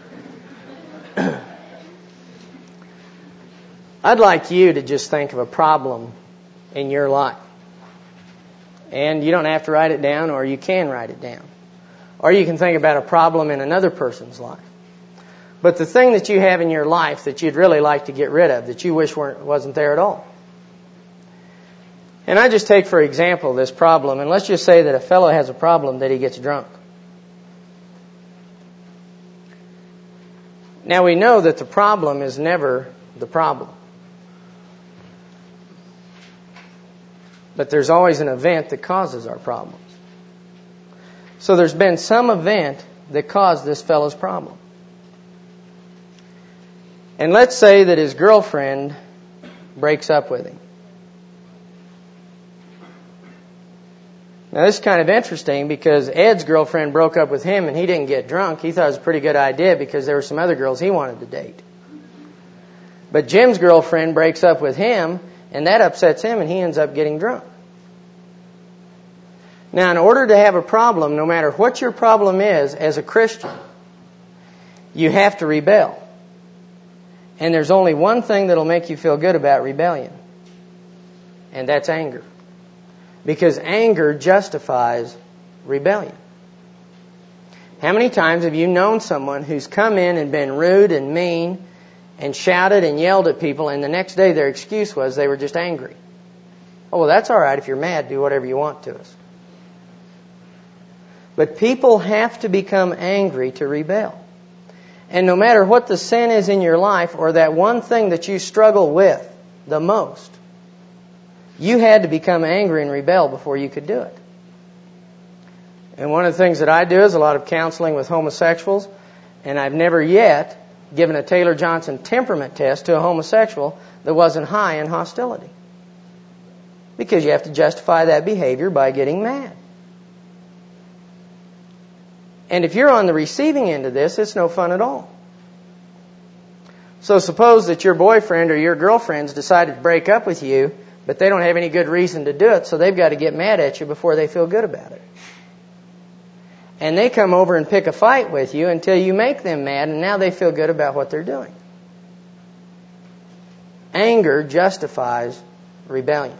Speaker 1: I'd like you to just think of a problem in your life. And you don't have to write it down, or you can write it down. Or you can think about a problem in another person's life. But the thing that you have in your life that you'd really like to get rid of, that you wish weren't, wasn't there at all, And I just take, for example, this problem, and let's just say that a fellow has a problem that he gets drunk. Now we know that the problem is never the problem. But there's always an event that causes our problems. So there's been some event that caused this fellow's problem. And let's say that his girlfriend breaks up with him. Now this is kind of interesting because Ed's girlfriend broke up with him and he didn't get drunk. He thought it was a pretty good idea because there were some other girls he wanted to date. But Jim's girlfriend breaks up with him and that upsets him and he ends up getting drunk. Now in order to have a problem, no matter what your problem is as a Christian, you have to rebel. And there's only one thing that'll make you feel good about rebellion. And that's anger. Because anger justifies rebellion. How many times have you known someone who's come in and been rude and mean and shouted and yelled at people and the next day their excuse was they were just angry? Oh, well, that's all right. If you're mad, do whatever you want to us. But people have to become angry to rebel. And no matter what the sin is in your life or that one thing that you struggle with the most, you had to become angry and rebel before you could do it. And one of the things that I do is a lot of counseling with homosexuals, and I've never yet given a Taylor Johnson temperament test to a homosexual that wasn't high in hostility. Because you have to justify that behavior by getting mad. And if you're on the receiving end of this, it's no fun at all. So suppose that your boyfriend or your girlfriend's decided to break up with you, but they don't have any good reason to do it, so they've got to get mad at you before they feel good about it. And they come over and pick a fight with you until you make them mad, and now they feel good about what they're doing. Anger justifies rebellion.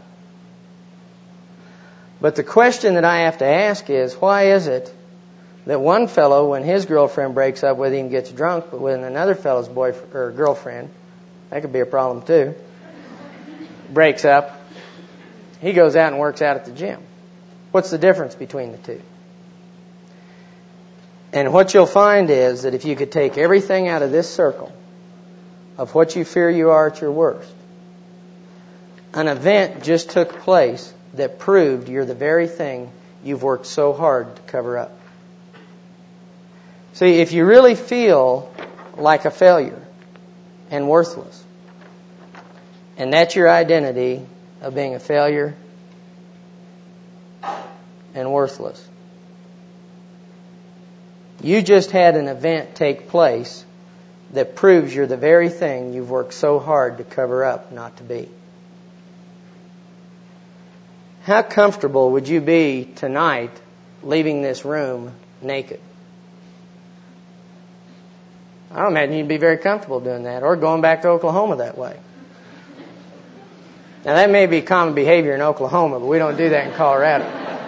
Speaker 1: But the question that I have to ask is, why is it that one fellow, when his girlfriend breaks up with him, gets drunk, but when another fellow's boyfriend or girlfriend, that could be a problem too, breaks up, he goes out and works out at the gym? What's the difference between the two? And what you'll find is that if you could take everything out of this circle of what you fear you are at your worst, an event just took place that proved you're the very thing you've worked so hard to cover up. See, if you really feel like a failure and worthless, and that's your identity of being a failure and worthless, you just had an event take place that proves you're the very thing you've worked so hard to cover up not to be. How comfortable would you be tonight leaving this room naked? I don't imagine you'd be very comfortable doing that, or going back to Oklahoma that way. Now that may be common behavior in Oklahoma, but we don't do that in Colorado.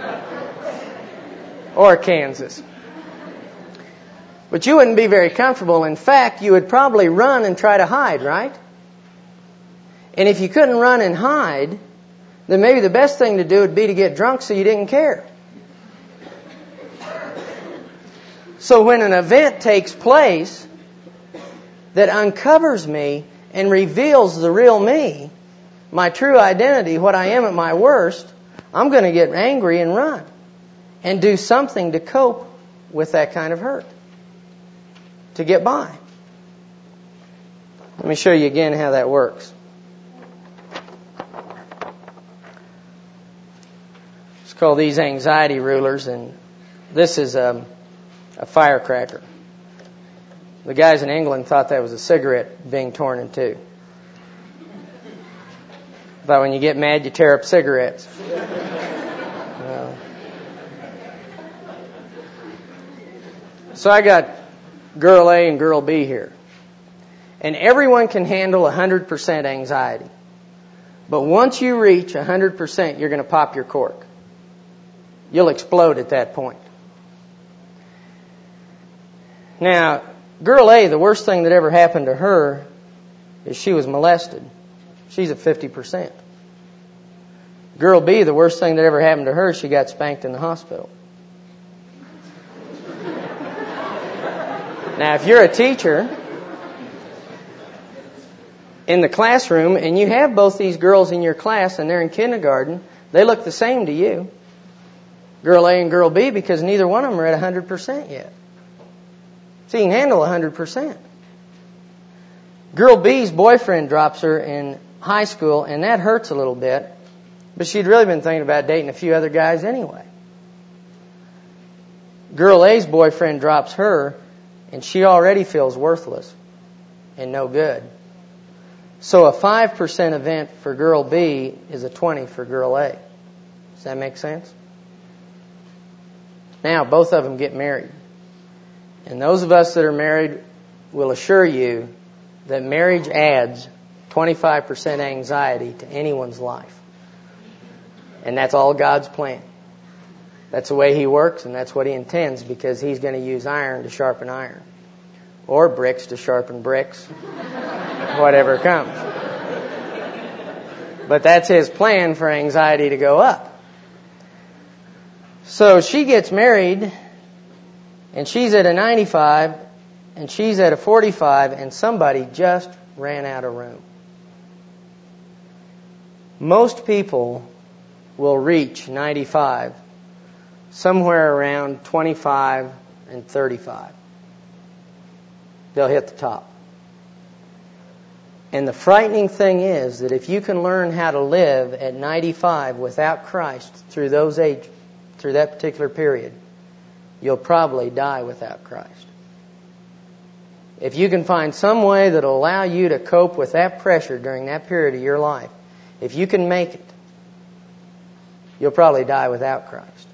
Speaker 1: Or Kansas. But you wouldn't be very comfortable. In fact, you would probably run and try to hide, right? And if you couldn't run and hide, then maybe the best thing to do would be to get drunk so you didn't care. So when an event takes place that uncovers me and reveals the real me, my true identity, what I am at my worst, I'm going to get angry and run and do something to cope with that kind of hurt, to get by. Let me show you again how that works. It's called these anxiety rulers, and this is a, a firecracker. The guys in England thought that was a cigarette being torn in two. But when you get mad, you tear up cigarettes. Well, so I got girl A and girl B here. And everyone can handle one hundred percent anxiety. But once you reach one hundred percent, you're going to pop your cork. You'll explode at that point. Now, girl A, the worst thing that ever happened to her is she was molested. She's at fifty percent. Girl B, the worst thing that ever happened to her, she got spanked in the hospital. Now, if you're a teacher in the classroom and you have both these girls in your class and they're in kindergarten, they look the same to you, Girl A and Girl B, because neither one of them are at one hundred percent yet. So you can handle one hundred percent. Girl B's boyfriend drops her in high school, and that hurts a little bit, but she'd really been thinking about dating a few other guys anyway. Girl A's boyfriend drops her, and she already feels worthless and no good. So a five percent event for Girl B is a twenty for Girl A. Does that make sense? Now, both of them get married. And those of us that are married will assure you that marriage adds twenty-five percent anxiety to anyone's life. And that's all God's plan. That's the way He works, and that's what He intends, because He's going to use iron to sharpen iron. Or bricks to sharpen bricks. Whatever comes. But that's His plan for anxiety to go up. So she gets married, and she's at a ninety-five, and she's at a forty-five, and somebody just ran out of room. Most people will reach ninety-five somewhere around twenty-five and thirty-five. They'll hit the top. And the frightening thing is that if you can learn how to live at ninety-five without Christ through those age, through that particular period, you'll probably die without Christ. If you can find some way that will allow you to cope with that pressure during that period of your life, if you can make it, you'll probably die without Christ.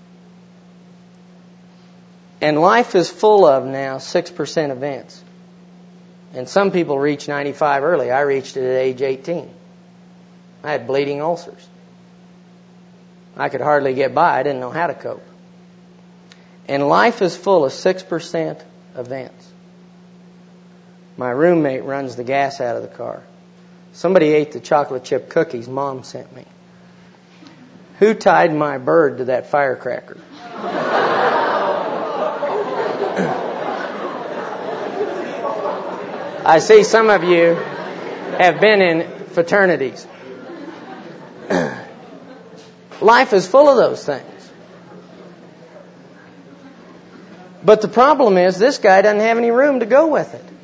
Speaker 1: And life is full of now six percent events. And some people reach ninety-five early. I reached it at age eighteen. I had bleeding ulcers. I could hardly get by. I didn't know how to cope. And life is full of six percent events. My roommate runs the gas out of the car. Somebody ate the chocolate chip cookies Mom sent me. Who tied my bird to that firecracker? I see some of you have been in fraternities. Life is full of those things. But the problem is this guy doesn't have any room to go with it.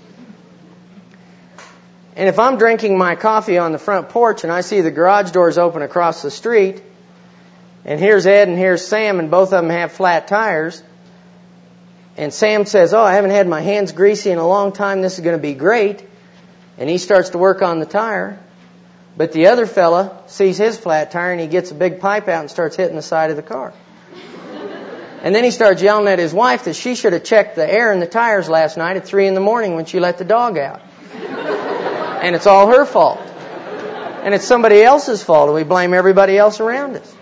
Speaker 1: And if I'm drinking my coffee on the front porch and I see the garage doors open across the street, and here's Ed and here's Sam, and both of them have flat tires, and Sam says, oh, I haven't had my hands greasy in a long time, this is going to be great, and he starts to work on the tire, but the other fella sees his flat tire and he gets a big pipe out and starts hitting the side of the car. And then he starts yelling at his wife that she should have checked the air in the tires last night at three in the morning when she let the dog out. And it's all her fault. And it's somebody else's fault, and we blame everybody else around us.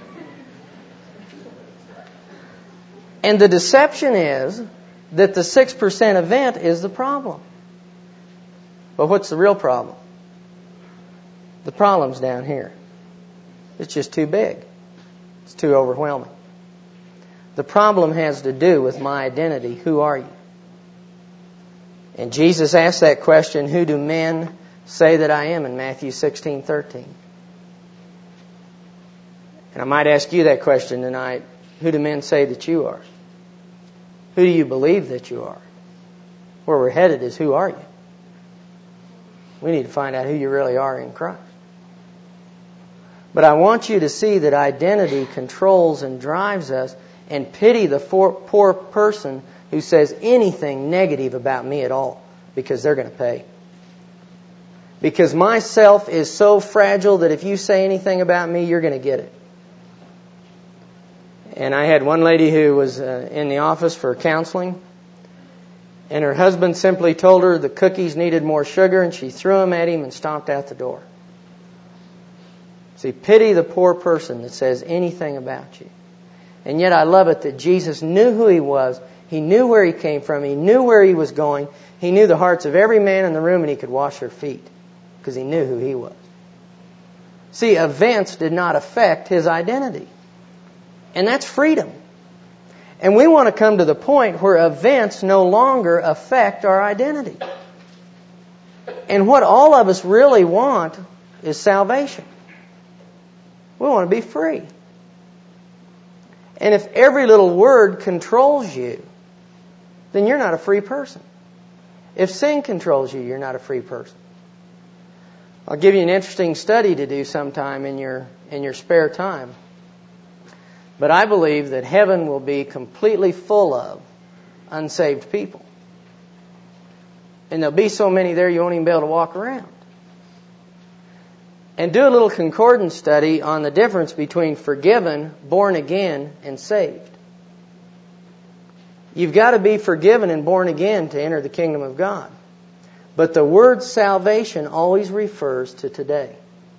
Speaker 1: And the deception is that the six percent event is the problem. But what's the real problem? The problem's down here. It's just too big. It's too overwhelming. The problem has to do with my identity. Who are you? And Jesus asked that question, who do men say that I am, in Matthew sixteen thirteen. And I might ask you that question tonight. Who do men say that you are? Who do you believe that you are? Where we're headed is, who are you? We need to find out who you really are in Christ. But I want you to see that identity controls and drives us, and pity the poor person who says anything negative about me at all, because they're going to pay. Because my self is so fragile that if you say anything about me, you're going to get it. And I had one lady who was uh, in the office for counseling, and her husband simply told her the cookies needed more sugar, and she threw them at him and stomped out the door. See, pity the poor person that says anything about you. And yet I love it that Jesus knew who He was. He knew where He came from. He knew where He was going. He knew the hearts of every man in the room, and He could wash their feet because He knew who He was. See, events did not affect his identity. And that's freedom. And we want to come to the point where events no longer affect our identity. And what all of us really want is salvation. We want to be free. And if every little word controls you, then you're not a free person. If sin controls you, you're not a free person. I'll give you an interesting study to do sometime in your in your spare time. But I believe that heaven will be completely full of unsaved people. And there'll be so many there you won't even be able to walk around. And do a little concordance study on the difference between forgiven, born again, and saved. You've got to be forgiven and born again to enter the kingdom of God. But the word salvation always refers to today.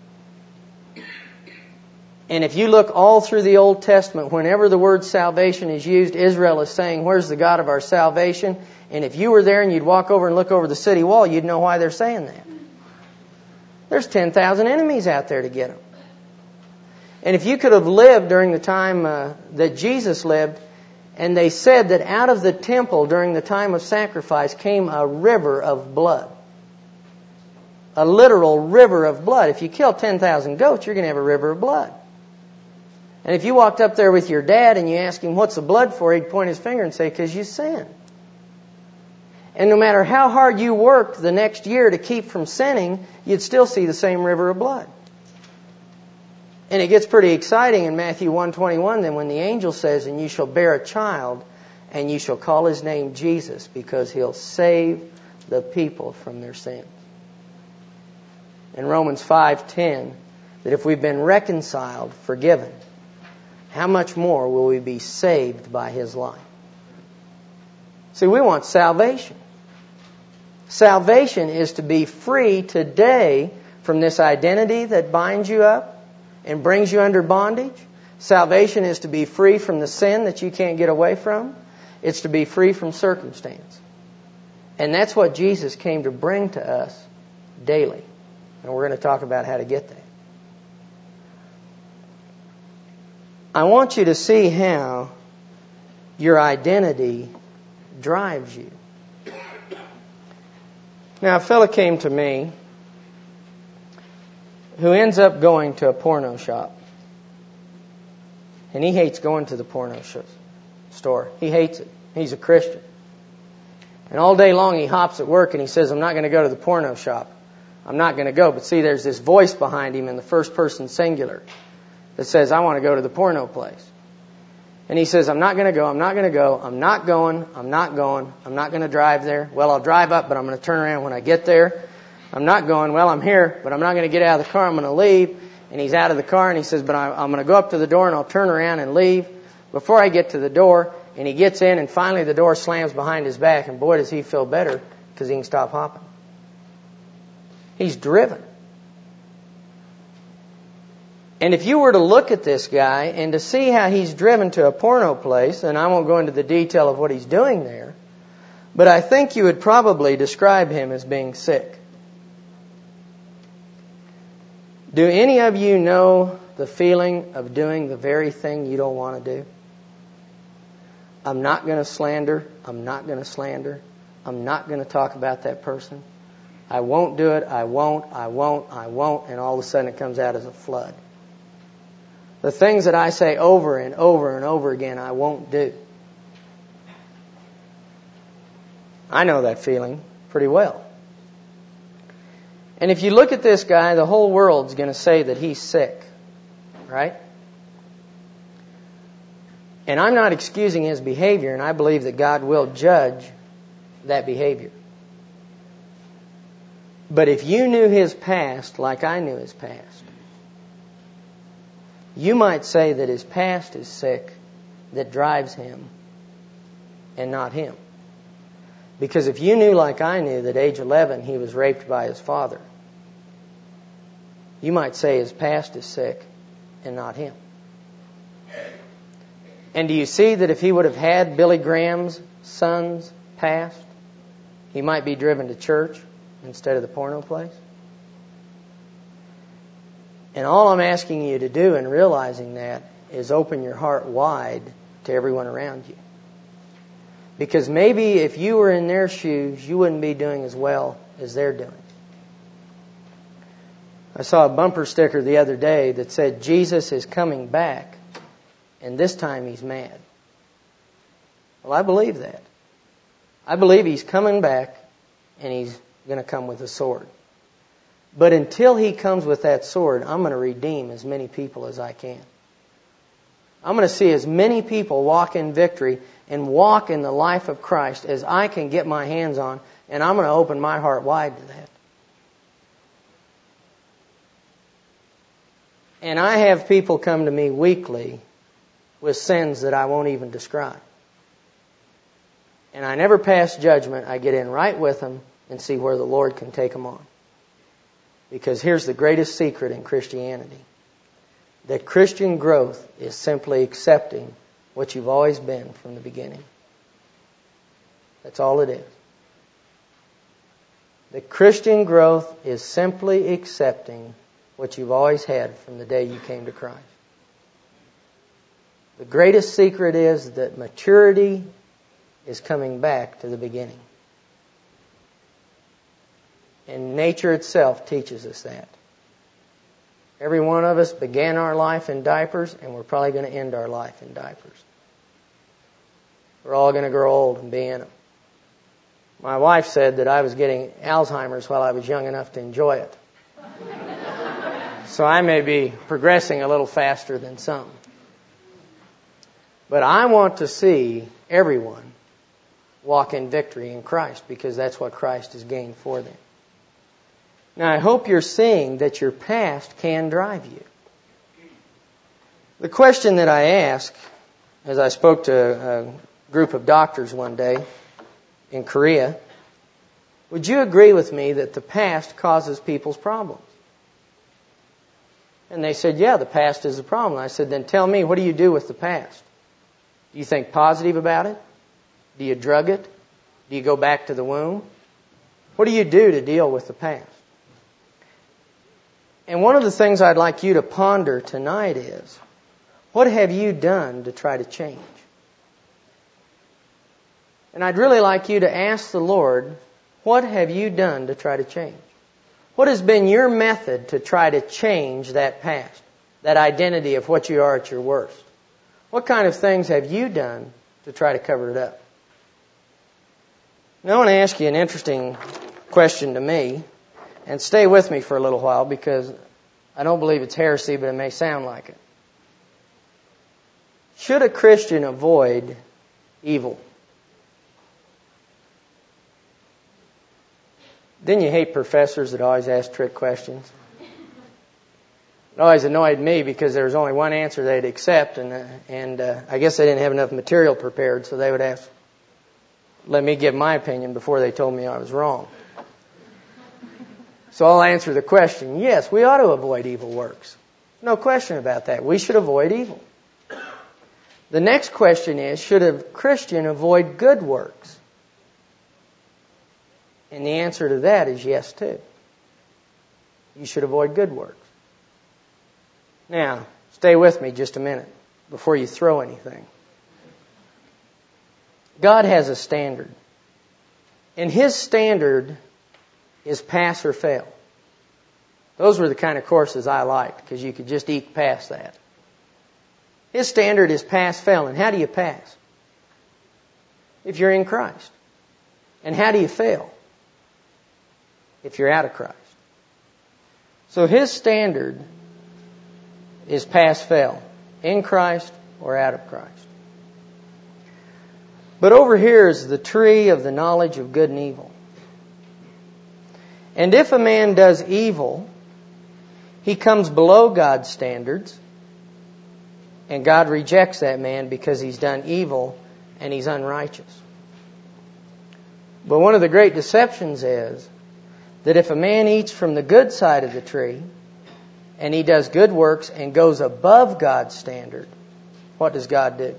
Speaker 1: And if you look all through the Old Testament, whenever the word salvation is used, Israel is saying, where's the God of our salvation? And if you were there and you'd walk over and look over the city wall, you'd know why they're saying that. There's ten thousand enemies out there to get them. And if you could have lived during the time uh, that Jesus lived, and they said that out of the temple during the time of sacrifice came a river of blood. A literal river of blood. If you kill ten thousand goats, you're going to have a river of blood. And if you walked up there with your dad and you asked him, what's the blood for? He'd point his finger and say, because you sinned. And no matter how hard you worked the next year to keep from sinning, you'd still see the same river of blood. And it gets pretty exciting in Matthew one twenty-one then when the angel says, and you shall bear a child, and you shall call his name Jesus, because he'll save the people from their sins. In Romans five ten, that if we've been reconciled, forgiven, how much more will we be saved by his life? See, we want salvation. Salvation is to be free today from this identity that binds you up and brings you under bondage. Salvation is to be free from the sin that you can't get away from. It's to be free from circumstance. And that's what Jesus came to bring to us daily. And we're going to talk about how to get there. I want you to see how your identity drives you. Now, a fellow came to me who ends up going to a porno shop. And he hates going to the porno sh- store. He hates it. He's a Christian. And all day long he hops at work and he says, I'm not going to go to the porno shop. I'm not going to go. But see, there's this voice behind him in the first person singular that says, I want to go to the porno place. And he says, I'm not going to go, I'm not going to go, I'm not going, I'm not going, I'm not going to drive there. Well, I'll drive up, but I'm going to turn around when I get there. I'm not going, well, I'm here, but I'm not going to get out of the car, I'm going to leave. And he's out of the car and he says, but I, I'm going to go up to the door and I'll turn around and leave. Before I get to the door, and he gets in and finally the door slams behind his back, and boy, does he feel better because he can stop hopping. He's driven. And if you were to look at this guy and to see how he's driven to a porno place, and I won't go into the detail of what he's doing there, but I think you would probably describe him as being sick. Do any of you know the feeling of doing the very thing you don't want to do? I'm not going to slander. I'm not going to slander. I'm not going to talk about that person. I won't do it. I won't. I won't. I won't. And all of a sudden it comes out as a flood. The things that I say over and over and over again, I won't do. I know that feeling pretty well. And if you look at this guy, the whole world's going to say that he's sick. Right? And I'm not excusing his behavior, and I believe that God will judge that behavior. But if you knew his past like I knew his past, you might say that his past is sick that drives him and not him. Because if you knew like I knew that age eleven he was raped by his father, you might say his past is sick and not him. And do you see that if he would have had Billy Graham's son's past, he might be driven to church instead of the porno place? And all I'm asking you to do in realizing that is open your heart wide to everyone around you. Because maybe if you were in their shoes, you wouldn't be doing as well as they're doing. I saw a bumper sticker the other day that said, Jesus is coming back, and this time He's mad. Well, I believe that. I believe He's coming back, and He's going to come with a sword. But until He comes with that sword, I'm going to redeem as many people as I can. I'm going to see as many people walk in victory and walk in the life of Christ as I can get my hands on, and I'm going to open my heart wide to that. And I have people come to me weekly with sins that I won't even describe. And I never pass judgment. I get in right with them and see where the Lord can take them on. Because here's the greatest secret in Christianity. That Christian growth is simply accepting what you've always been from the beginning. That's all it is. The Christian growth is simply accepting what you've always had from the day you came to Christ. The greatest secret is that maturity is coming back to the beginning. And nature itself teaches us that. Every one of us began our life in diapers, and we're probably going to end our life in diapers. We're all going to grow old and be in them. My wife said that I was getting Alzheimer's while I was young enough to enjoy it. So I may be progressing a little faster than some. But I want to see everyone walk in victory in Christ, because that's what Christ has gained for them. Now, I hope you're seeing that your past can drive you. The question that I asked, as I spoke to a group of doctors one day in Korea, would you agree with me that the past causes people's problems? And they said, yeah, the past is a problem. I said, then tell me, what do you do with the past? Do you think positive about it? Do you drug it? Do you go back to the womb? What do you do to deal with the past? And one of the things I'd like you to ponder tonight is, what have you done to try to change? And I'd really like you to ask the Lord, what have you done to try to change? What has been your method to try to change that past, that identity of what you are at your worst? What kind of things have you done to try to cover it up? Now I want to ask you an interesting question to me, and stay with me for a little while, because I don't believe it's heresy, but it may sound like it. Should a Christian avoid evil? Didn't you hate professors that always ask trick questions? It always annoyed me because there was only one answer they'd accept, and uh, and uh, I guess they didn't have enough material prepared, so they would ask, let me give my opinion before they told me I was wrong. So I'll answer the question, yes, we ought to avoid evil works. No question about that. We should avoid evil. The next question is, should a Christian avoid good works? And the answer to that is yes, too. You should avoid good works. Now, stay with me just a minute before you throw anything. God has a standard. And His standard is pass or fail. Those were the kind of courses I liked, because you could just eke past that. His standard is pass, fail. And how do you pass? If you're in Christ. And how do you fail? If you're out of Christ. So His standard is pass, fail. In Christ or out of Christ. But over here is the tree of the knowledge of good and evil. And if a man does evil, he comes below God's standards, and God rejects that man because he's done evil and he's unrighteous. But one of the great deceptions is that if a man eats from the good side of the tree, and he does good works and goes above God's standard, what does God do?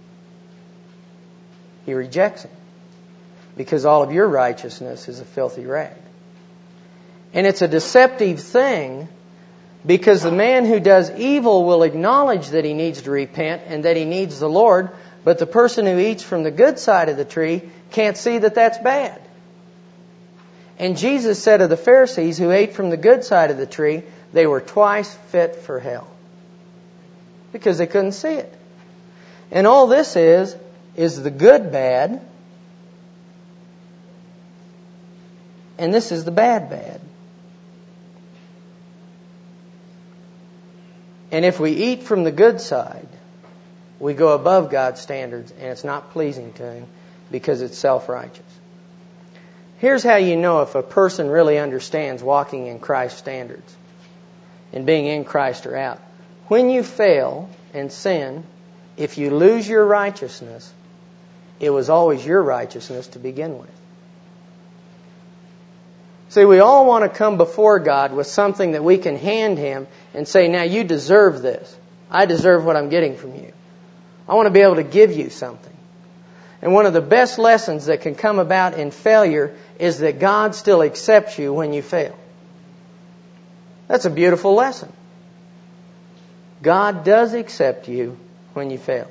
Speaker 1: He rejects him, because all of your righteousness is a filthy rag. And it's a deceptive thing Because the man who does evil will acknowledge that he needs to repent and that he needs the Lord, but the person who eats from the good side of the tree can't see that that's bad. And Jesus said of the Pharisees who ate from the good side of the tree, they were twice fit for hell. Because they couldn't see it. And all this is, is the good bad, and this is the bad bad. And if we eat from the good side, we go above God's standards, and it's not pleasing to Him because it's self-righteous. Here's how you know if a person really understands walking in Christ's standards and being in Christ or out. When you fail and sin, if you lose your righteousness, it was always your righteousness to begin with. See, we all want to come before God with something that we can hand Him and say, now you deserve this. I deserve what I'm getting from you. I want to be able to give you something. And one of the best lessons that can come about in failure is that God still accepts you when you fail. That's a beautiful lesson. God does accept you when you fail.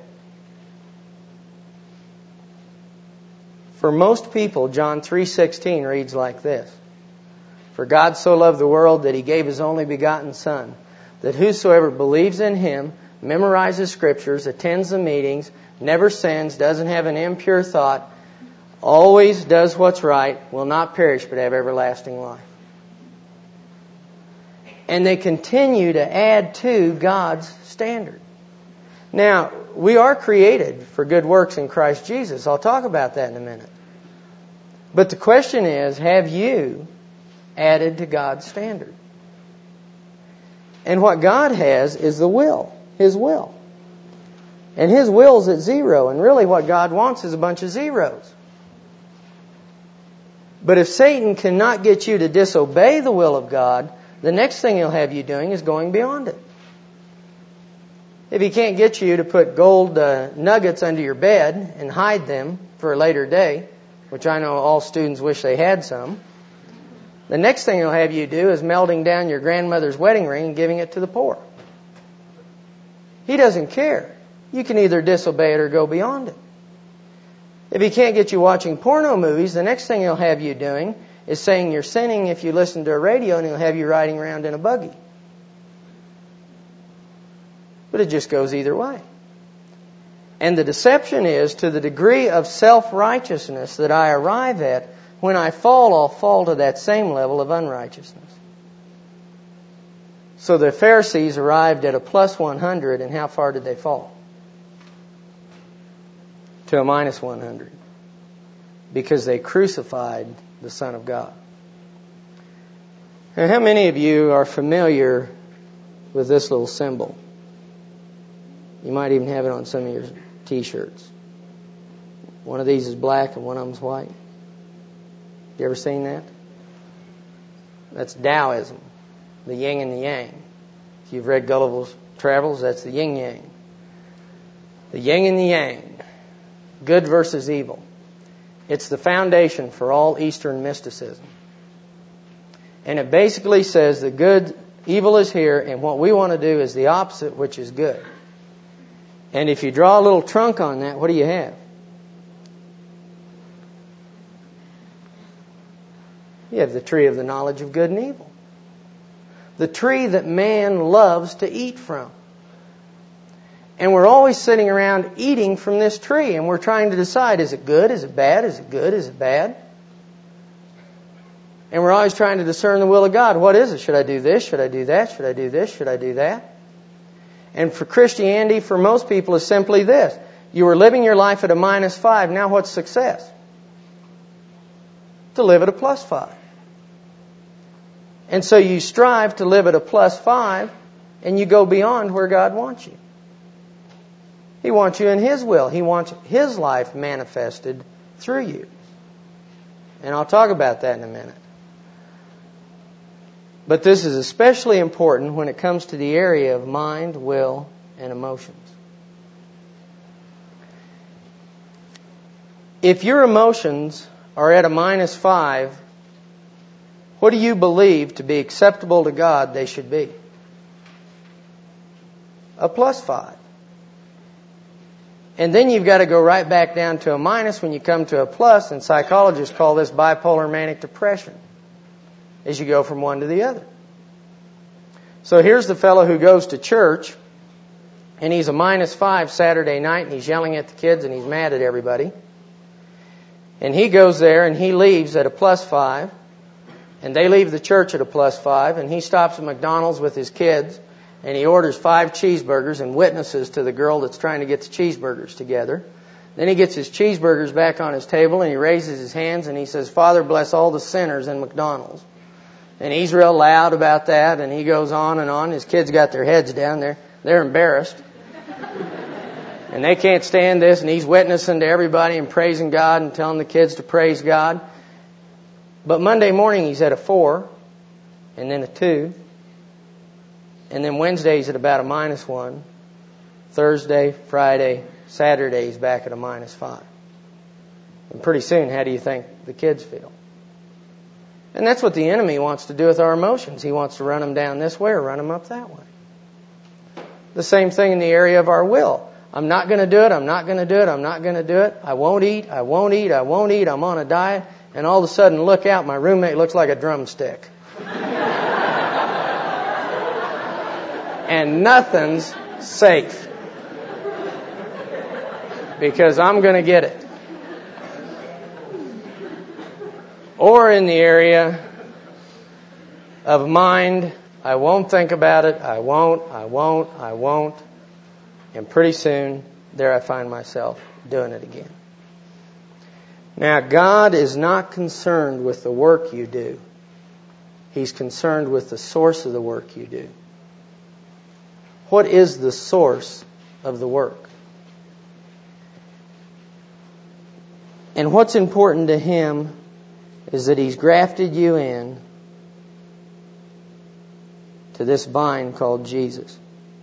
Speaker 1: For most people, John three sixteen reads like this. For God so loved the world that He gave His only begotten Son, that whosoever believes in Him, memorizes Scriptures, attends the meetings, never sins, doesn't have an impure thought, always does what's right, will not perish but have everlasting life. And they continue to add to God's standard. Now, we are created for good works in Christ Jesus. I'll talk about that in a minute. But the question is, have you added to God's standard? And what God has is the will, His will. And His will's at zero. And really what God wants is a bunch of zeros. But if Satan cannot get you to disobey the will of God, the next thing he'll have you doing is going beyond it. If he can't get you to put gold uh, nuggets under your bed and hide them for a later day, which I know all students wish they had some, the next thing he'll have you do is melting down your grandmother's wedding ring and giving it to the poor. He doesn't care. You can either disobey it or go beyond it. If he can't get you watching porno movies, the next thing he'll have you doing is saying you're sinning if you listen to a radio, and he'll have you riding around in a buggy. But it just goes either way. And the deception is, to the degree of self-righteousness that I arrive at, when I fall, I'll fall to that same level of unrighteousness. So the Pharisees arrived at a plus one hundred, and how far did they fall? To a minus one hundred. Because they crucified the Son of God. And how many of you are familiar with this little symbol? You might even have it on some of your t-shirts. One of these is black and one of them's white. You ever seen that? That's Taoism, the yin and the yang. If you've read Gulliver's Travels, that's the yin-yang. The yin and the yang. Good versus evil. It's the foundation for all Eastern mysticism. And it basically says that good, evil is here, and what we want to do is the opposite, which is good. And if you draw a little trunk on that, what do you have? You have the tree of the knowledge of good and evil. The tree that man loves to eat from. And we're always sitting around eating from this tree, and we're trying to decide, is it good, is it bad, is it good, is it bad? And we're always trying to discern the will of God. What is it? Should I do this? Should I do that? Should I do this? Should I do that? And for Christianity, for most people, is simply this. You were living your life at a minus five. Now what's success? To live at a plus five. And so you strive to live at a plus five, and you go beyond where God wants you. He wants you in His will. He wants His life manifested through you. And I'll talk about that in a minute. But this is especially important when it comes to the area of mind, will, and emotions. If your emotions are at a minus five, what do you believe to be acceptable to God they should be? a plus five. And then you've got to go right back down to a minus when you come to a plus, and psychologists call this bipolar manic depression as you go from one to the other. So here's the fellow who goes to church, and he's a minus five Saturday night, and he's yelling at the kids, and he's mad at everybody. And he goes there, and he leaves at a plus five, and they leave the church at a plus five, and he stops at McDonald's with his kids, and he orders five cheeseburgers and witnesses to the girl that's trying to get the cheeseburgers together. Then he gets his cheeseburgers back on his table, and he raises his hands, and he says, "Father, bless all the sinners in McDonald's." And he's real loud about that, and he goes on and on. His kids got their heads down there. They're embarrassed. And they can't stand this, and he's witnessing to everybody and praising God and telling the kids to praise God. But Monday morning he's at a four, and then a two. And then Wednesday he's at about a minus one. Thursday, Friday, Saturday he's back at a minus five. And pretty soon, how do you think the kids feel? And that's what the enemy wants to do with our emotions. He wants to run them down this way or run them up that way. The same thing in the area of our will. I'm not going to do it, I'm not going to do it, I'm not going to do it. I won't eat, I won't eat, I won't eat, I'm on a diet. And all of a sudden, look out, my roommate looks like a drumstick. And nothing's safe. Because I'm going to get it. Or in the area of mind, I won't think about it, I won't, I won't, I won't. And pretty soon, there I find myself doing it again. Now, God is not concerned with the work you do. He's concerned with the source of the work you do. What is the source of the work? And what's important to Him is that He's grafted you in to this vine called Jesus.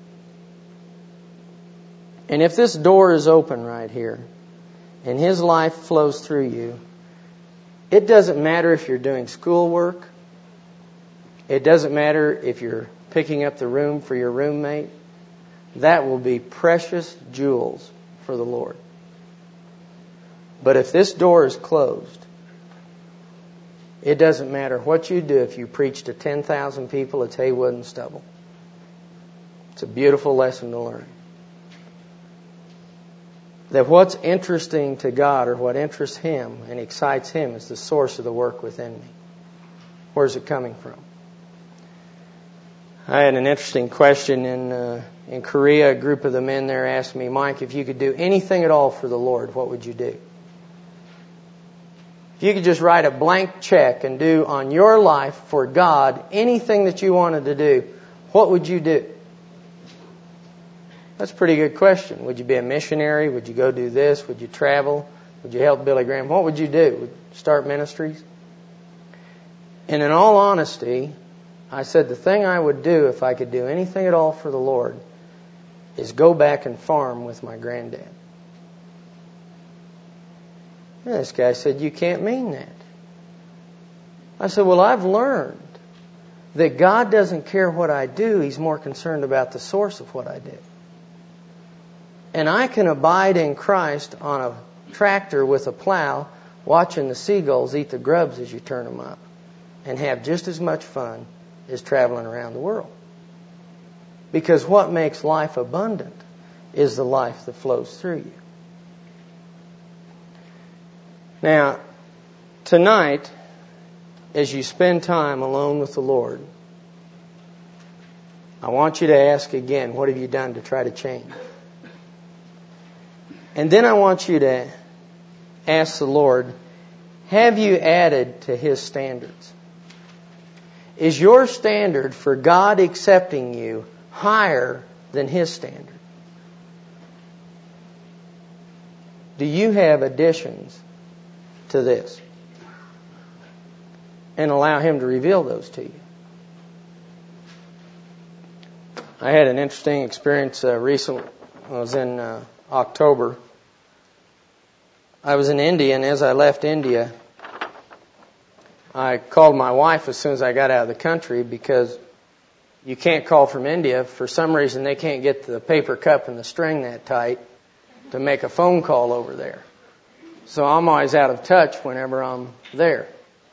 Speaker 1: And if this door is open right here, and His life flows through you, it doesn't matter if you're doing schoolwork. It doesn't matter if you're picking up the room for your roommate. That will be precious jewels for the Lord. But if this door is closed, it doesn't matter what you do if you preach to ten thousand people, it's hay, wood, and stubble. It's a beautiful lesson to learn. That what's interesting to God or what interests Him and excites Him is the source of the work within me. Where's it coming from? I had an interesting question in uh, in Korea. A group of the men there asked me, "Mike, if you could do anything at all for the Lord, what would you do? If you could just write a blank check and do on your life for God anything that you wanted to do, what would you do?" That's a pretty good question. Would you be a missionary? Would you go do this? Would you travel? Would you help Billy Graham? What would you do? Would you start ministries? And in all honesty, I said the thing I would do if I could do anything at all for the Lord is go back and farm with my granddad. And this guy said, "You can't mean that." I said, "Well, I've learned that God doesn't care what I do. He's more concerned about the source of what I do. And I can abide in Christ on a tractor with a plow, watching the seagulls eat the grubs as you turn them up, and have just as much fun as traveling around the world. Because what makes life abundant is the life that flows through you." Now, tonight, as you spend time alone with the Lord, I want you to ask again, what have you done to try to change? And then I want you to ask the Lord, have you added to His standards? Is your standard for God accepting you higher than His standard? Do you have additions to this? And allow Him to reveal those to you. I had an interesting experience uh, recently. I was in uh, October. I was in India, and as I left India, I called my wife as soon as I got out of the country because you can't call from India. For some reason, they can't get the paper cup and the string that tight to make a phone call over there. So I'm always out of touch whenever I'm there.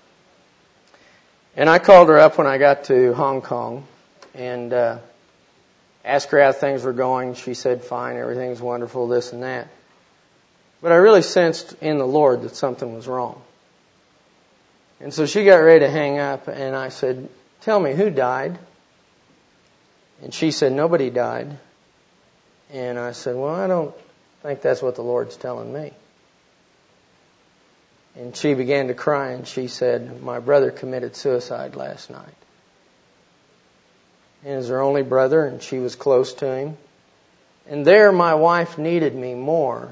Speaker 1: And I called her up when I got to Hong Kong and uh, asked her how things were going. She said, fine, everything's wonderful, this and that. But I really sensed in the Lord that something was wrong. And so she got ready to hang up, and I said, tell me, who died? And she said, nobody died. And I said, well, I don't think that's what the Lord's telling me. And she began to cry, and she said, my brother committed suicide last night. And he was her only brother, and she was close to him. And there my wife needed me more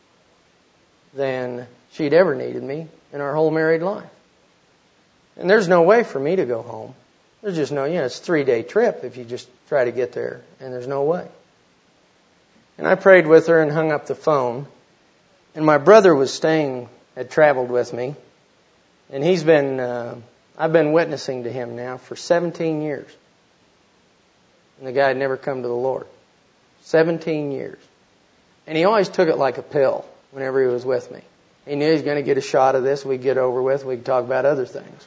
Speaker 1: than she'd ever needed me in our whole married life. And there's no way for me to go home. There's just no, you know, it's a three-day trip if you just try to get there, and there's no way. And I prayed with her and hung up the phone. And my brother was staying, had traveled with me, and he's been, uh, I've been witnessing to him now for seventeen years. And the guy had never come to the Lord. seventeen years. And he always took it like a pill whenever he was with me. He knew he was going to get a shot of this, we'd get over with, we'd talk about other things.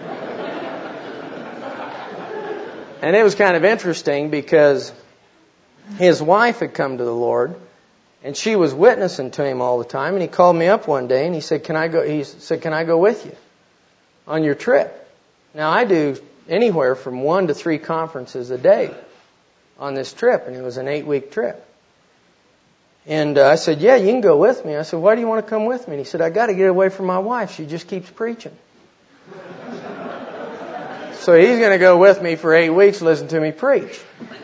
Speaker 1: And it was kind of interesting because his wife had come to the Lord, and she was witnessing to him all the time. And he called me up one day, and he said, "Can I go?" He said, "Can I go with you on your trip?" Now I do anywhere from one to three conferences a day on this trip, and it was an eight-week trip. And uh, I said, "Yeah, you can go with me." I said, "Why do you want to come with me?" And he said, "I got to get away from my wife. She just keeps preaching." So he's going to go with me for eight weeks, listen to me preach.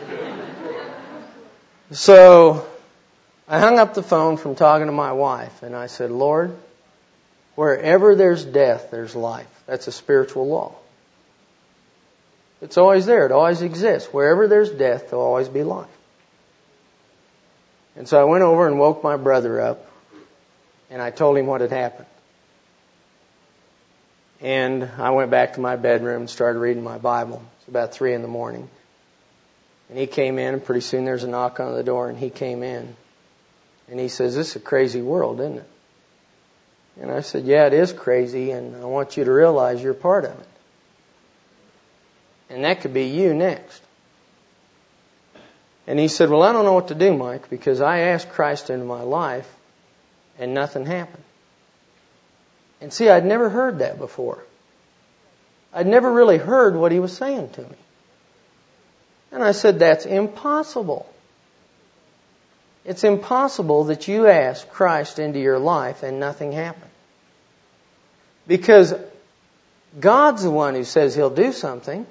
Speaker 1: So I hung up the phone from talking to my wife, and I said, "Lord, wherever there's death, there's life." That's a spiritual law. It's always there. It always exists. Wherever there's death, there'll always be life. And so I went over and woke my brother up, and I told him what had happened. And I went back to my bedroom and started reading my Bible. It's about three in the morning. And he came in, and pretty soon there's a knock on the door, and he came in. And he says, "This is a crazy world, isn't it?" And I said, "Yeah, it is crazy, and I want you to realize you're part of it. And that could be you next." And he said, "Well, I don't know what to do, Mike, because I asked Christ into my life, and nothing happened." And see, I'd never heard that before. I'd never really heard what he was saying to me. And I said, "That's impossible. It's impossible that you ask Christ into your life and nothing happened. Because God's the one who says He'll do something."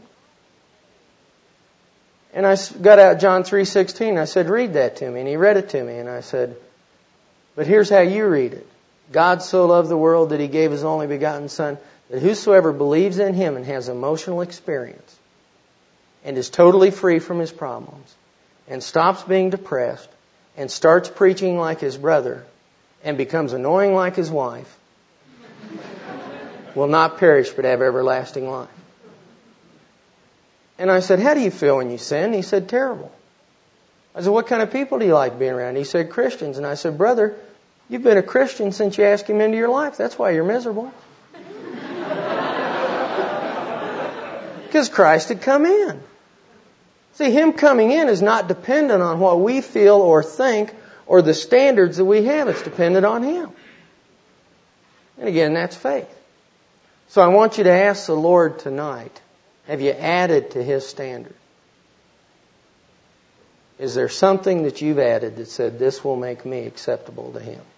Speaker 1: And I got out John three sixteen. I said, "Read that to me." And he read it to me. And I said, "But here's how you read it. God so loved the world that He gave His only begotten Son, that whosoever believes in Him and has emotional experience and is totally free from his problems and stops being depressed and starts preaching like his brother and becomes annoying like his wife will not perish but have everlasting life." And I said, "How do you feel when you sin?" He said, "Terrible." I said, "What kind of people do you like being around?" He said, "Christians." And I said, "Brother, you've been a Christian since you asked Him into your life. That's why you're miserable." Because Christ had come in. See, Him coming in is not dependent on what we feel or think or the standards that we have. It's dependent on Him. And again, that's faith. So I want you to ask the Lord tonight, have you added to His standard? Is there something that you've added that said, "This will make me acceptable to Him"?